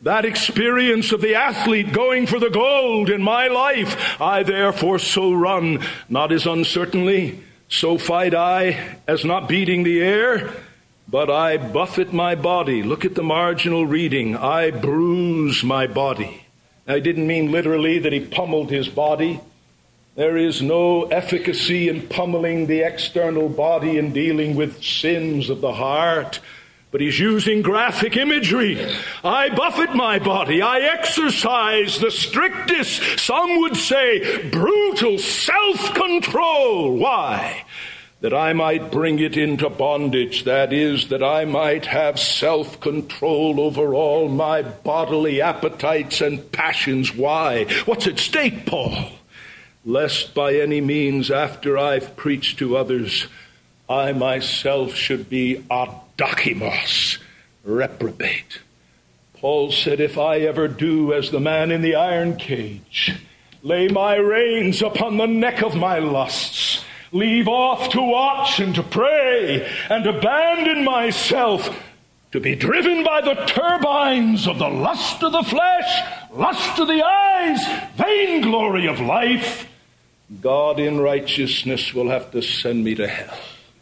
that experience of the athlete going for the gold in my life. I therefore so run, not as uncertainly, so fight I as not beating the air, but I buffet my body. Look at the marginal reading. I bruise my body. I didn't mean literally that he pummeled his body. There is no efficacy in pummeling the external body and dealing with sins of the heart. But he's using graphic imagery. I buffet my body. I exercise the strictest, some would say, brutal self-control. Why? That I might bring it into bondage. That is, that I might have self-control over all my bodily appetites and passions. Why? What's at stake, Paul? Lest by any means, after I've preached to others, I myself should be adokimos, reprobate. Paul said, if I ever do as the man in the iron cage, lay my reins upon the neck of my lusts, leave off to watch and to pray, and abandon myself to be driven by the turbines of the lust of the flesh, lust of the eyes, vainglory of life, God in righteousness will have to send me to hell.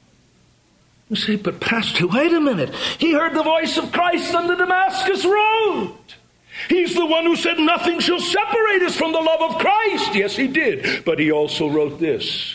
You say, but Pastor, wait a minute. He heard the voice of Christ on the Damascus Road. He's the one who said nothing shall separate us from the love of Christ. Yes, he did. But he also wrote this.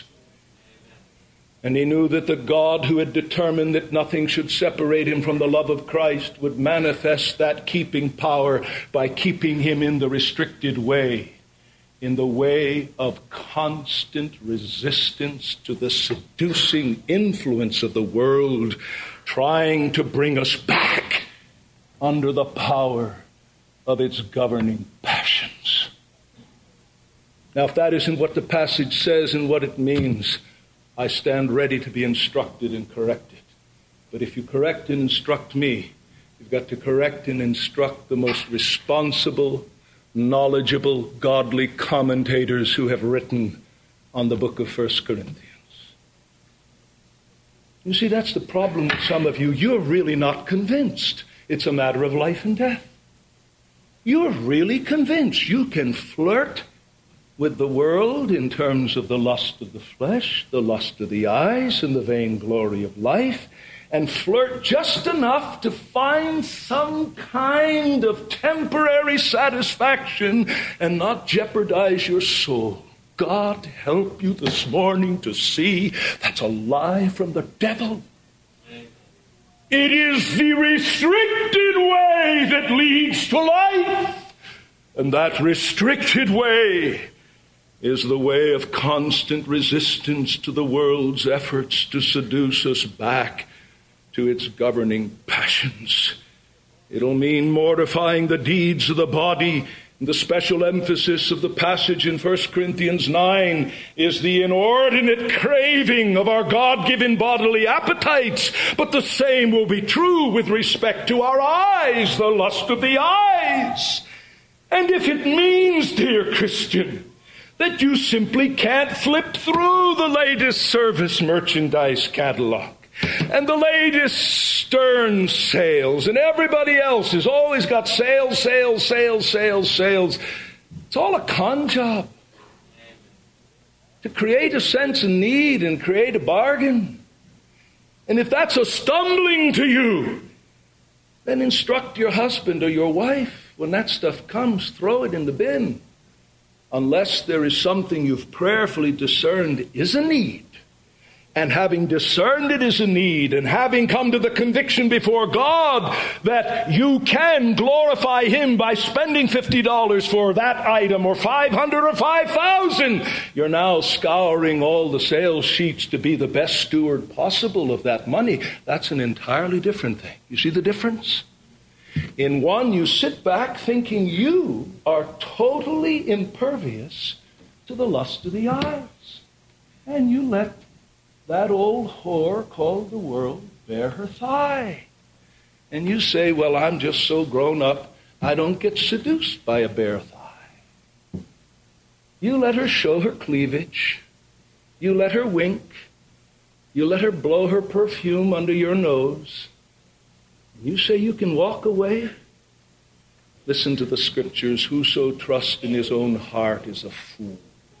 And he knew that the God who had determined that nothing should separate him from the love of Christ would manifest that keeping power by keeping him in the restricted way, in the way of constant resistance to the seducing influence of the world, trying to bring us back under the power of its governing passions. Now, if that isn't what the passage says and what it means, I stand ready to be instructed and corrected. But if you correct and instruct me, you've got to correct and instruct the most responsible, knowledgeable, godly commentators who have written on the book of First Corinthians. You see, that's the problem with some of you. You're really not convinced. It's a matter of life and death. You're really convinced you can flirt with the world in terms of the lust of the flesh, the lust of the eyes, and the vainglory of life, and flirt just enough to find some kind of temporary satisfaction and not jeopardize your soul. God help you this morning to see that's a lie from the devil. It is the restricted way that leads to life. And that restricted way is the way of constant resistance to the world's efforts to seduce us back to its governing passions. It'll mean mortifying the deeds of the body. And the special emphasis of the passage in First Corinthians nine is the inordinate craving of our God-given bodily appetites. But the same will be true with respect to our eyes, the lust of the eyes. And if it means, dear Christian, that you simply can't flip through the latest service merchandise catalog and the latest Stern sales, and everybody else has always got sales, sales, sales, sales, sales. It's all a con job to create a sense of need and create a bargain. And if that's a stumbling to you, then instruct your husband or your wife. When that stuff comes, throw it in the bin. Unless there is something you've prayerfully discerned is a need. And having discerned it is a need, and having come to the conviction before God that you can glorify Him by spending fifty dollars for that item, or five hundred dollars or five thousand dollars, you're now scouring all the sales sheets to be the best steward possible of that money. That's an entirely different thing. You see the difference? In one, you sit back thinking you are totally impervious to the lust of the eyes, and you let that old whore called the world bare her thigh. And you say, well, I'm just so grown up, I don't get seduced by a bare thigh. You let her show her cleavage. You let her wink. You let her blow her perfume under your nose. You say you can walk away. Listen to the scriptures. Whoso trusts in his own heart is a fool.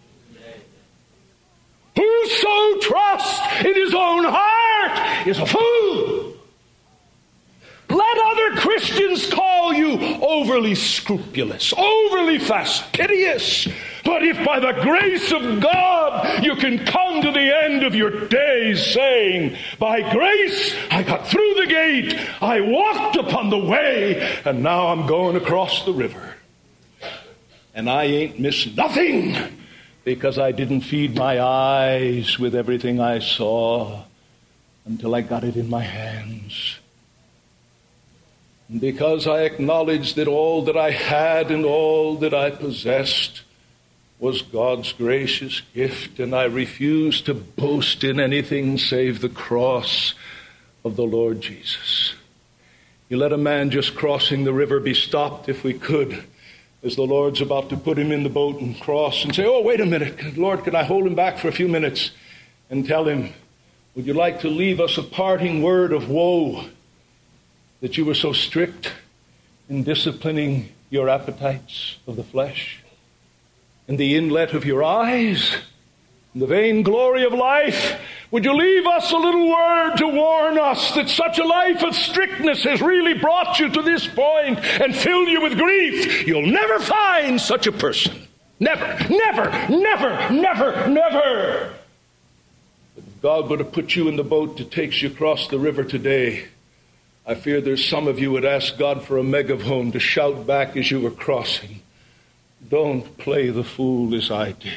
Whoso trusts in his own heart is a fool. Let other Christians call you overly scrupulous, overly fastidious. But if by the grace of God you can come to the end of your days saying, by grace I got through the gate, I walked upon the way, and now I'm going across the river. And I ain't missed nothing because I didn't feed my eyes with everything I saw until I got it in my hands. And because I acknowledged that all that I had and all that I possessed was God's gracious gift, and I refused to boast in anything save the cross of the Lord Jesus. You let a man just crossing the river be stopped if we could, as the Lord's about to put him in the boat and cross, and say, oh, wait a minute, Lord, can I hold him back for a few minutes and tell him, would you like to leave us a parting word of woe that you were so strict in disciplining your appetites of the flesh, and the inlet of your eyes, and the vain glory of life? Would you leave us a little word to warn us that such a life of strictness has really brought you to this point and filled you with grief? You'll never find such a person. Never, never, never, never, never. But if God were to put you in the boat that takes you across the river today, I fear there's some of you would ask God for a megaphone to shout back as you were crossing, don't play the fool as I did.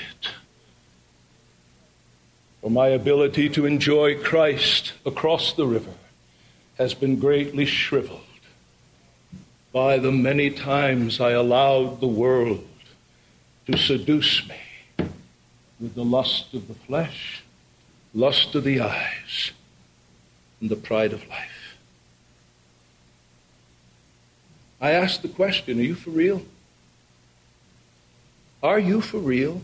For my ability to enjoy Christ across the river has been greatly shriveled by the many times I allowed the world to seduce me with the lust of the flesh, lust of the eyes, and the pride of life. I ask the question, are you for real? Are you for real?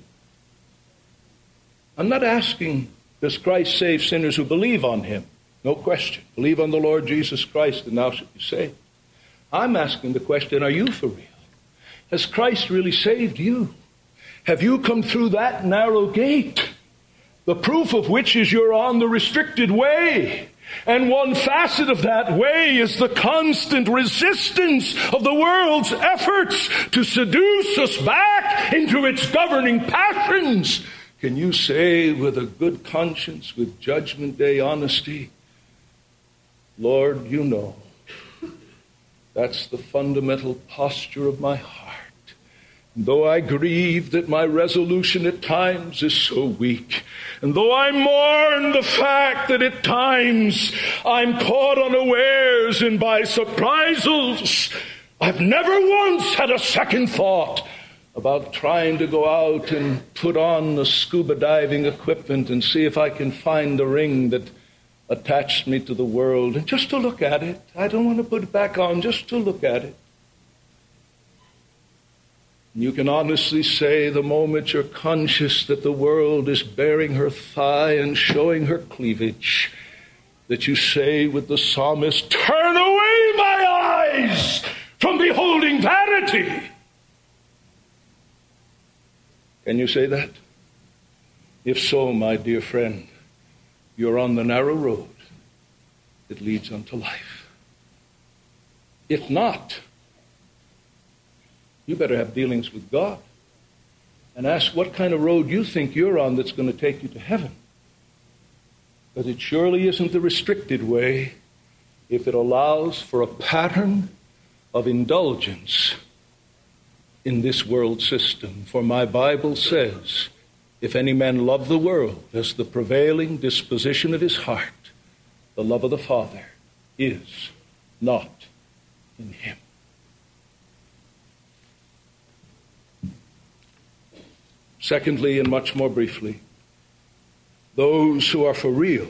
I'm not asking, does Christ save sinners who believe on him? No question. Believe on the Lord Jesus Christ and thou shalt be saved. I'm asking the question, are you for real? Has Christ really saved you? Have you come through that narrow gate? The proof of which is you're on the restricted way. And one facet of that way is the constant resistance of the world's efforts to seduce us back into its governing passions. Can you say with a good conscience, with Judgment Day honesty, Lord, you know, that's the fundamental posture of my heart. And though I grieve that my resolution at times is so weak, and though I mourn the fact that at times I'm caught unawares and by surprisals, I've never once had a second thought about trying to go out and put on the scuba diving equipment and see if I can find the ring that attached me to the world, and just to look at it. I don't want to put it back on, just to look at it. You can honestly say the moment you're conscious that the world is baring her thigh and showing her cleavage, that you say with the psalmist, turn away my eyes from beholding vanity. Can you say that? If so, my dear friend, you're on the narrow road that leads unto life. If not, you better have dealings with God and ask what kind of road you think you're on that's going to take you to heaven. Because it surely isn't the restricted way if it allows for a pattern of indulgence in this world system. For my Bible says, if any man love the world as the prevailing disposition of his heart, the love of the Father is not in him. Secondly, and much more briefly, those who are for real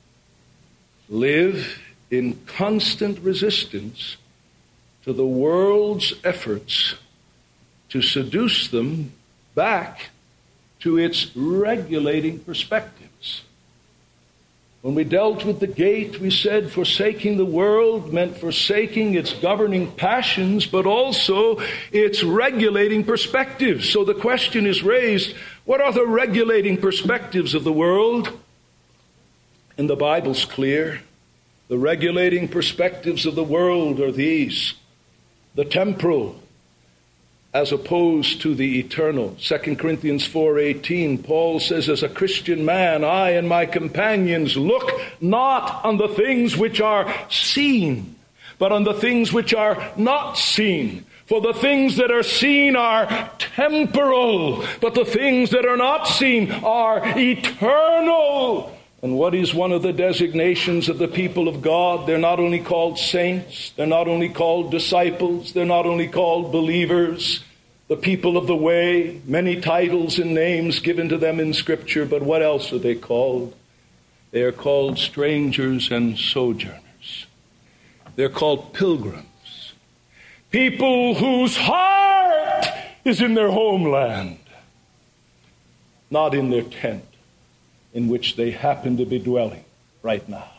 live in constant resistance to the world's efforts to seduce them back to its regulating perspectives. When we dealt with the gate, we said forsaking the world meant forsaking its governing passions, but also its regulating perspectives. So the question is raised, what are the regulating perspectives of the world? And the Bible's clear. The regulating perspectives of the world are these: the temporal as opposed to the eternal. Second Corinthians four eighteen, Paul says, as a Christian man, I and my companions look not on the things which are seen, but on the things which are not seen. For the things that are seen are temporal, but the things that are not seen are eternal. And what is one of the designations of the people of God? They're not only called saints, they're not only called disciples, they're not only called believers, the people of the way, many titles and names given to them in Scripture, but what else are they called? They are called strangers and sojourners. They're called pilgrims, people whose heart is in their homeland, not in their tent in which they happen to be dwelling right now.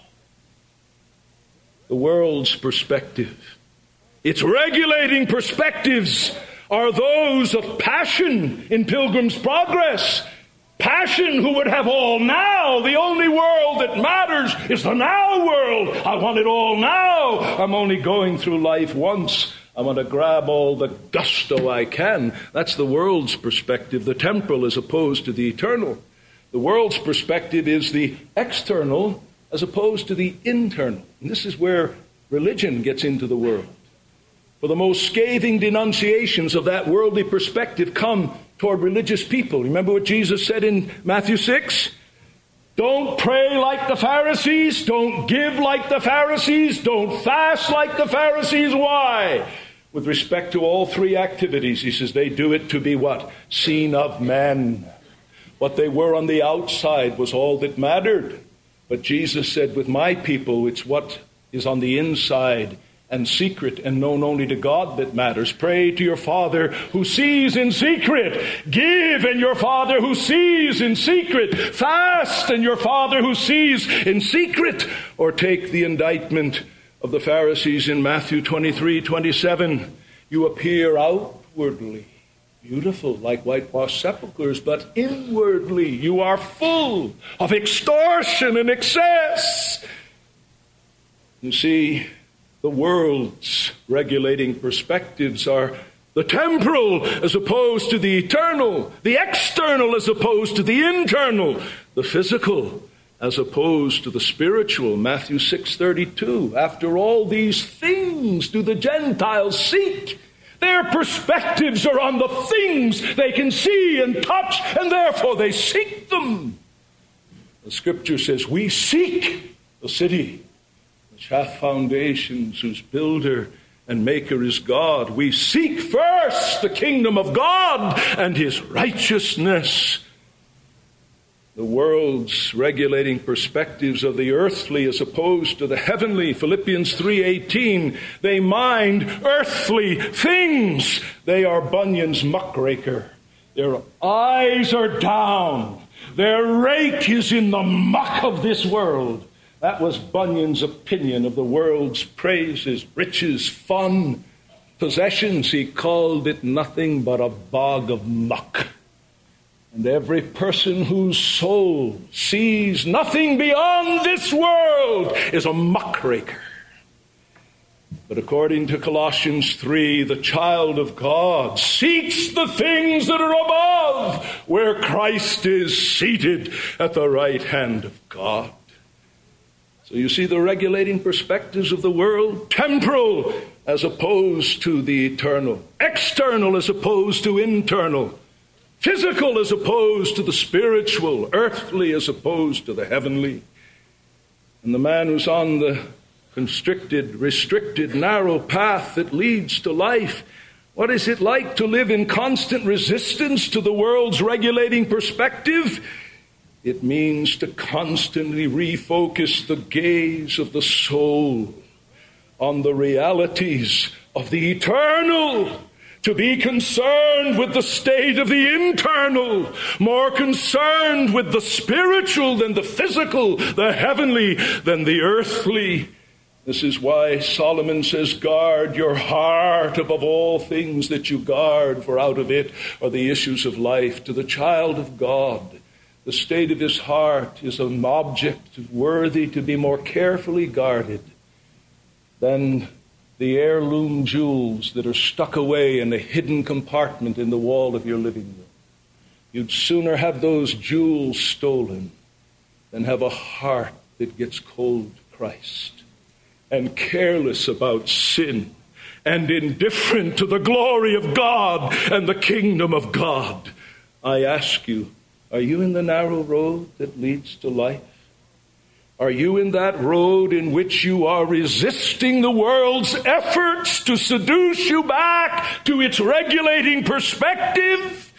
The world's perspective, its regulating perspectives, are those of passion in Pilgrim's Progress. Passion who would have all now. The only world that matters is the now world. I want it all now. I'm only going through life once. I want to grab all the gusto I can. That's the world's perspective, the temporal as opposed to the eternal. The world's perspective is the external as opposed to the internal. And this is where religion gets into the world. For the most scathing denunciations of that worldly perspective come toward religious people. Remember what Jesus said in Matthew six? Don't pray like the Pharisees. Don't give like the Pharisees. Don't fast like the Pharisees. Why? With respect to all three activities, he says they do it to be what? Seen of men. What they were on the outside was all that mattered. But Jesus said, with my people, it's what is on the inside and secret and known only to God that matters. Pray to your Father who sees in secret. Give, and your Father who sees in secret. Fast, and your Father who sees in secret. Or take the indictment of the Pharisees in Matthew twenty-three twenty-seven. You appear outwardly beautiful like whitewashed sepulchres, but inwardly you are full of extortion and excess. You see, the world's regulating perspectives are the temporal as opposed to the eternal, the external as opposed to the internal, the physical as opposed to the spiritual. Matthew six thirty-two, after all these things do the Gentiles seek. Their perspectives are on the things they can see and touch, and therefore they seek them. The Scripture says, we seek the city which hath foundations, whose builder and maker is God. We seek first the kingdom of God and his righteousness. The world's regulating perspectives of the earthly as opposed to the heavenly. Philippians three eighteen, they mind earthly things. They are Bunyan's muckraker. Their eyes are down. Their rake is in the muck of this world. That was Bunyan's opinion of the world's praises, riches, fun, possessions. He called it nothing but a bog of muck. And every person whose soul sees nothing beyond this world is a muckraker. But according to Colossians three, the child of God seeks the things that are above, where Christ is seated at the right hand of God. So you see the regulating perspectives of the world, temporal as opposed to the eternal, external as opposed to internal, physical as opposed to the spiritual, earthly as opposed to the heavenly. And the man who's on the constricted, restricted, narrow path that leads to life, what is it like to live in constant resistance to the world's regulating perspective? It means to constantly refocus the gaze of the soul on the realities of the eternal, to be concerned with the state of the internal, more concerned with the spiritual than the physical, the heavenly than the earthly. This is why Solomon says, guard your heart above all things that you guard, for out of it are the issues of life. To the child of God, the state of his heart is an object worthy to be more carefully guarded than the heirloom jewels that are stuck away in a hidden compartment in the wall of your living room. You'd sooner have those jewels stolen than have a heart that gets cold to Christ and careless about sin and indifferent to the glory of God and the kingdom of God. I ask you, are you in the narrow road that leads to life? Are you in that road in which you are resisting the world's efforts to seduce you back to its regulating perspective?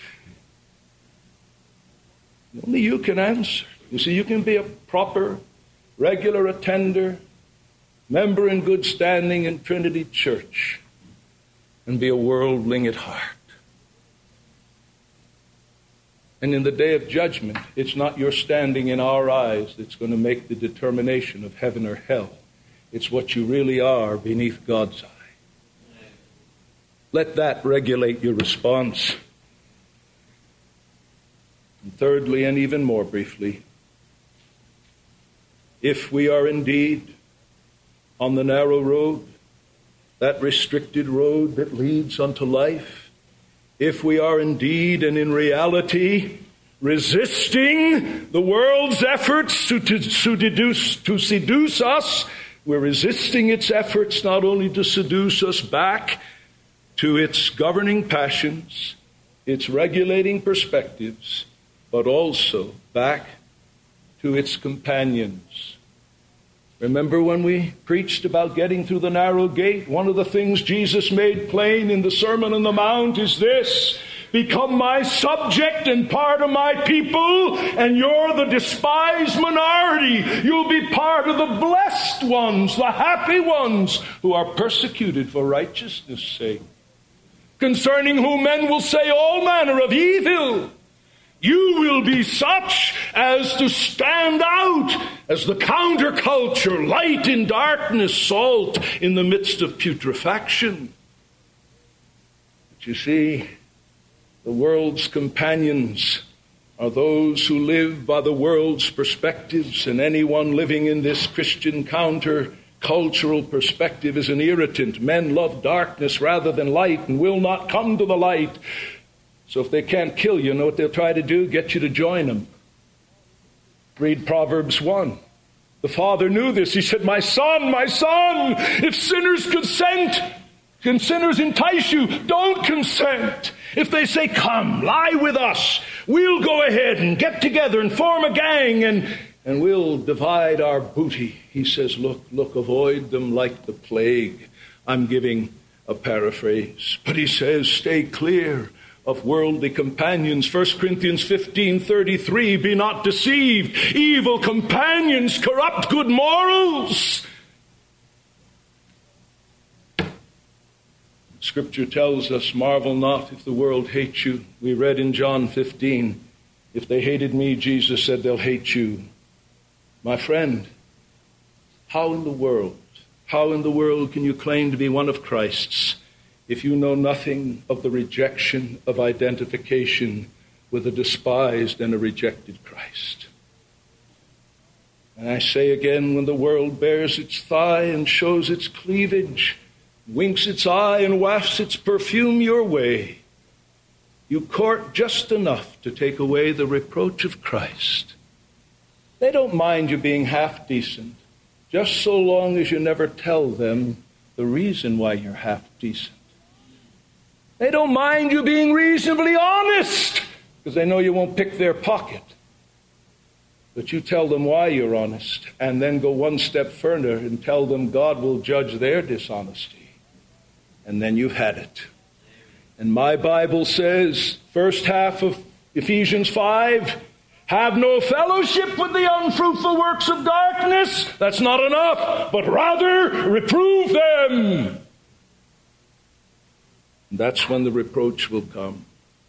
Only you can answer. You see, you can be a proper, regular attender, member in good standing in Trinity Church, and be a worldling at heart. And in the day of judgment, it's not your standing in our eyes that's going to make the determination of heaven or hell. It's what you really are beneath God's eye. Let that regulate your response. And thirdly, and even more briefly, if we are indeed on the narrow road, that restricted road that leads unto life, if we are indeed and in reality resisting the world's efforts to, to, to, deduce, to seduce us, we're resisting its efforts not only to seduce us back to its governing passions, its regulating perspectives, but also back to its companions. Remember when we preached about getting through the narrow gate? One of the things Jesus made plain in the Sermon on the Mount is this: become my subject and part of my people, and you're the despised minority. You'll be part of the blessed ones, the happy ones who are persecuted for righteousness' sake, concerning whom men will say all manner of evil. You will be such as to stand out as the counterculture, light in darkness, salt in the midst of putrefaction. But you see, the world's companions are those who live by the world's perspectives, and anyone living in this Christian counter-cultural perspective is an irritant. Men love darkness rather than light and will not come to the light. So if they can't kill you, you know what they'll try to do? Get you to join them. Read Proverbs one. The father knew this. He said, my son, my son, if sinners consent, can sinners entice you? Don't consent. If they say, come, lie with us, we'll go ahead and get together and form a gang and, and we'll divide our booty. He says, look, look, avoid them like the plague. I'm giving a paraphrase. But he says, stay clear of worldly companions. First Corinthians fifteen thirty-three, be not deceived. Evil companions corrupt good morals. Scripture tells us, marvel not if the world hates you. We read in John fifteen, if they hated me, Jesus said, they'll hate you. My friend, how in the world, how in the world can you claim to be one of Christ's if you know nothing of the rejection of identification with a despised and a rejected Christ? And I say again, when the world bares its thigh and shows its cleavage, winks its eye and wafts its perfume your way, you court just enough to take away the reproach of Christ. They don't mind you being half decent, just so long as you never tell them the reason why you're half decent. They don't mind you being reasonably honest, because they know you won't pick their pocket. But you tell them why you're honest, and then go one step further and tell them God will judge their dishonesty. And then you've had it. And my Bible says, first half of Ephesians five, have no fellowship with the unfruitful works of darkness. That's not enough, but rather reprove them. And that's when the reproach will come.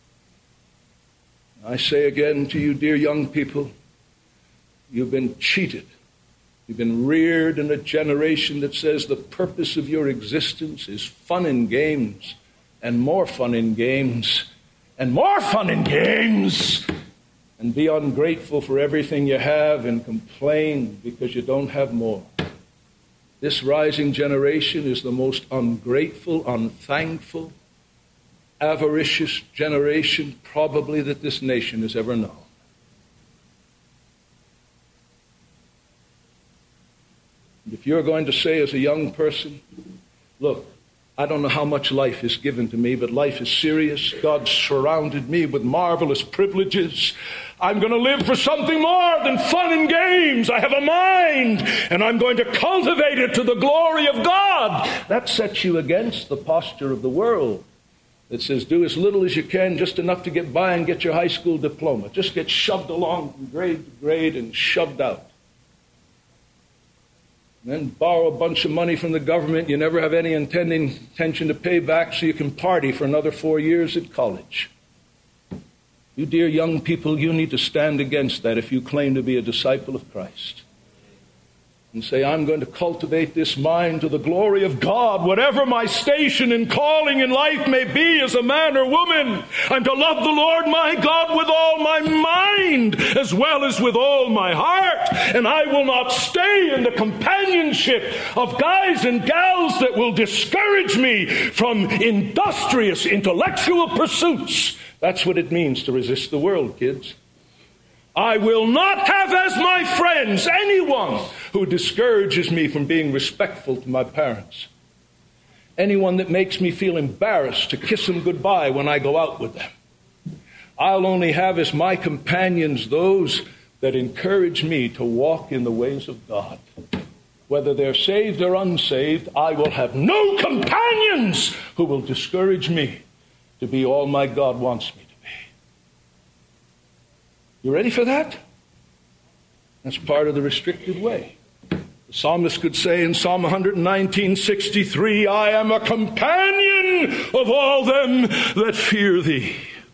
I say again to you, dear young people, you've been cheated. You've been reared in a generation that says the purpose of your existence is fun and games, and more fun and games, and more fun and games, and be ungrateful for everything you have and complain because you don't have more. This rising generation is the most ungrateful, unthankful, avaricious generation probably that this nation has ever known. And if you're going to say as a young person, look, I don't know how much life is given to me, but life is serious. God surrounded me with marvelous privileges. I'm going to live for something more than fun and games. I have a mind, and I'm going to cultivate it to the glory of God. That sets you against the posture of the world that says do as little as you can, just enough to get by and get your high school diploma. Just get shoved along from grade to grade and shoved out. And then borrow a bunch of money from the government you never have any intending, intention to pay back so you can party for another four years at college. You dear young people, you need to stand against that if you claim to be a disciple of Christ. And say, I'm going to cultivate this mind to the glory of God, whatever my station and calling in life may be as a man or woman. I'm to love the Lord my God with all my mind as well as with all my heart. And I will not stay in the companionship of guys and gals that will discourage me from industrious intellectual pursuits. That's what it means to resist the world, kids. I will not have as my friends anyone who discourages me from being respectful to my parents. Anyone that makes me feel embarrassed to kiss them goodbye when I go out with them. I'll only have as my companions those that encourage me to walk in the ways of God. Whether they're saved or unsaved, I will have no companions who will discourage me to be all my God wants me to be. You ready for that? That's part of the restricted way. The psalmist could say in Psalm one nineteen, sixty-three, I am a companion of all them that fear thee.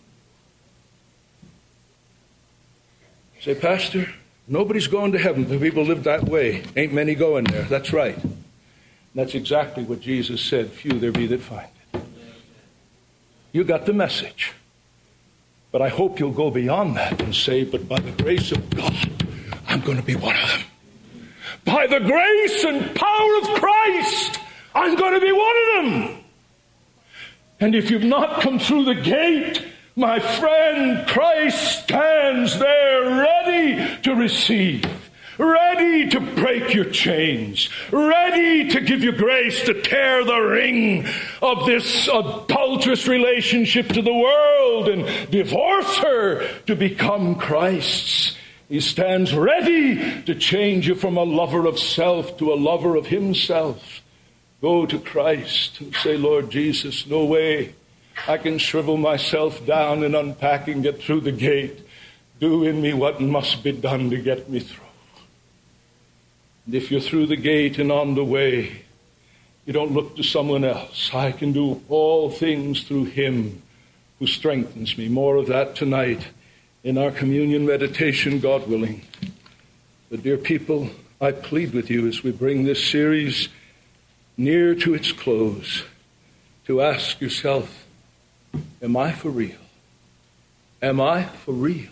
Say, Pastor, nobody's going to heaven, but people live that way. Ain't many going there. That's right. And that's exactly what Jesus said, few there be that find it. You got the message. But I hope you'll go beyond that and say, but by the grace of God, I'm going to be one of them. By the grace and power of Christ, I'm going to be one of them. And if you've not come through the gate, my friend, Christ stands there ready to receive, ready to break your chains, ready to give you grace to tear the ring of this adulterous relationship to the world and divorce her to become Christ's. He stands ready to change you from a lover of self to a lover of himself. Go to Christ and say, Lord Jesus, no way I can shrivel myself down and unpack and get through the gate. Do in me what must be done to get me through. And if you're through the gate and on the way, you don't look to someone else. I can do all things through him who strengthens me. More of that tonight in our communion meditation, God willing. But dear people, I plead with you as we bring this series near to its close to ask yourself, am I for real? Am I for real?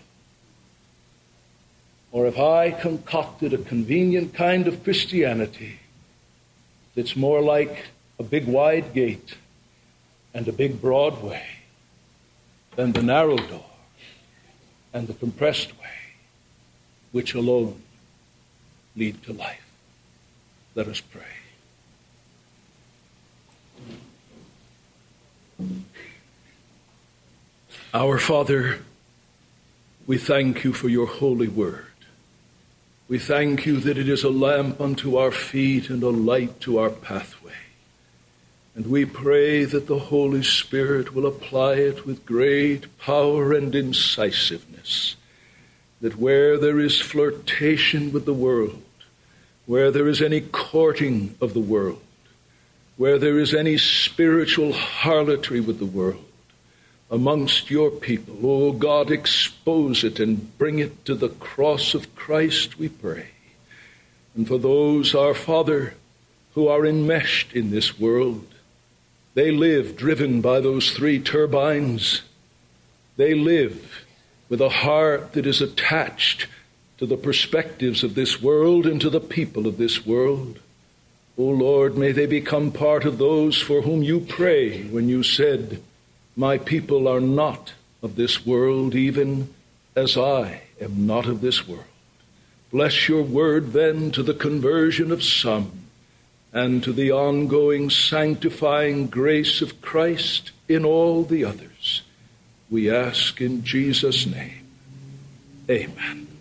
Or have I concocted a convenient kind of Christianity that's more like a big wide gate and a big broad way than the narrow door and the compressed way, which alone lead to life? Let us pray. Our Father, we thank you for your holy word. We thank you that it is a lamp unto our feet and a light to our pathway. And we pray that the Holy Spirit will apply it with great power and incisiveness, that where there is flirtation with the world, where there is any courting of the world, where there is any spiritual harlotry with the world amongst your people, O God, expose it and bring it to the cross of Christ, we pray. And for those, our Father, who are enmeshed in this world, they live driven by those three turbines. They live with a heart that is attached to the perspectives of this world and to the people of this world. O Lord, may they become part of those for whom you pray when you said, my people are not of this world, even as I am not of this world. Bless your word then to the conversion of some and to the ongoing sanctifying grace of Christ in all the others. We ask in Jesus' name. Amen.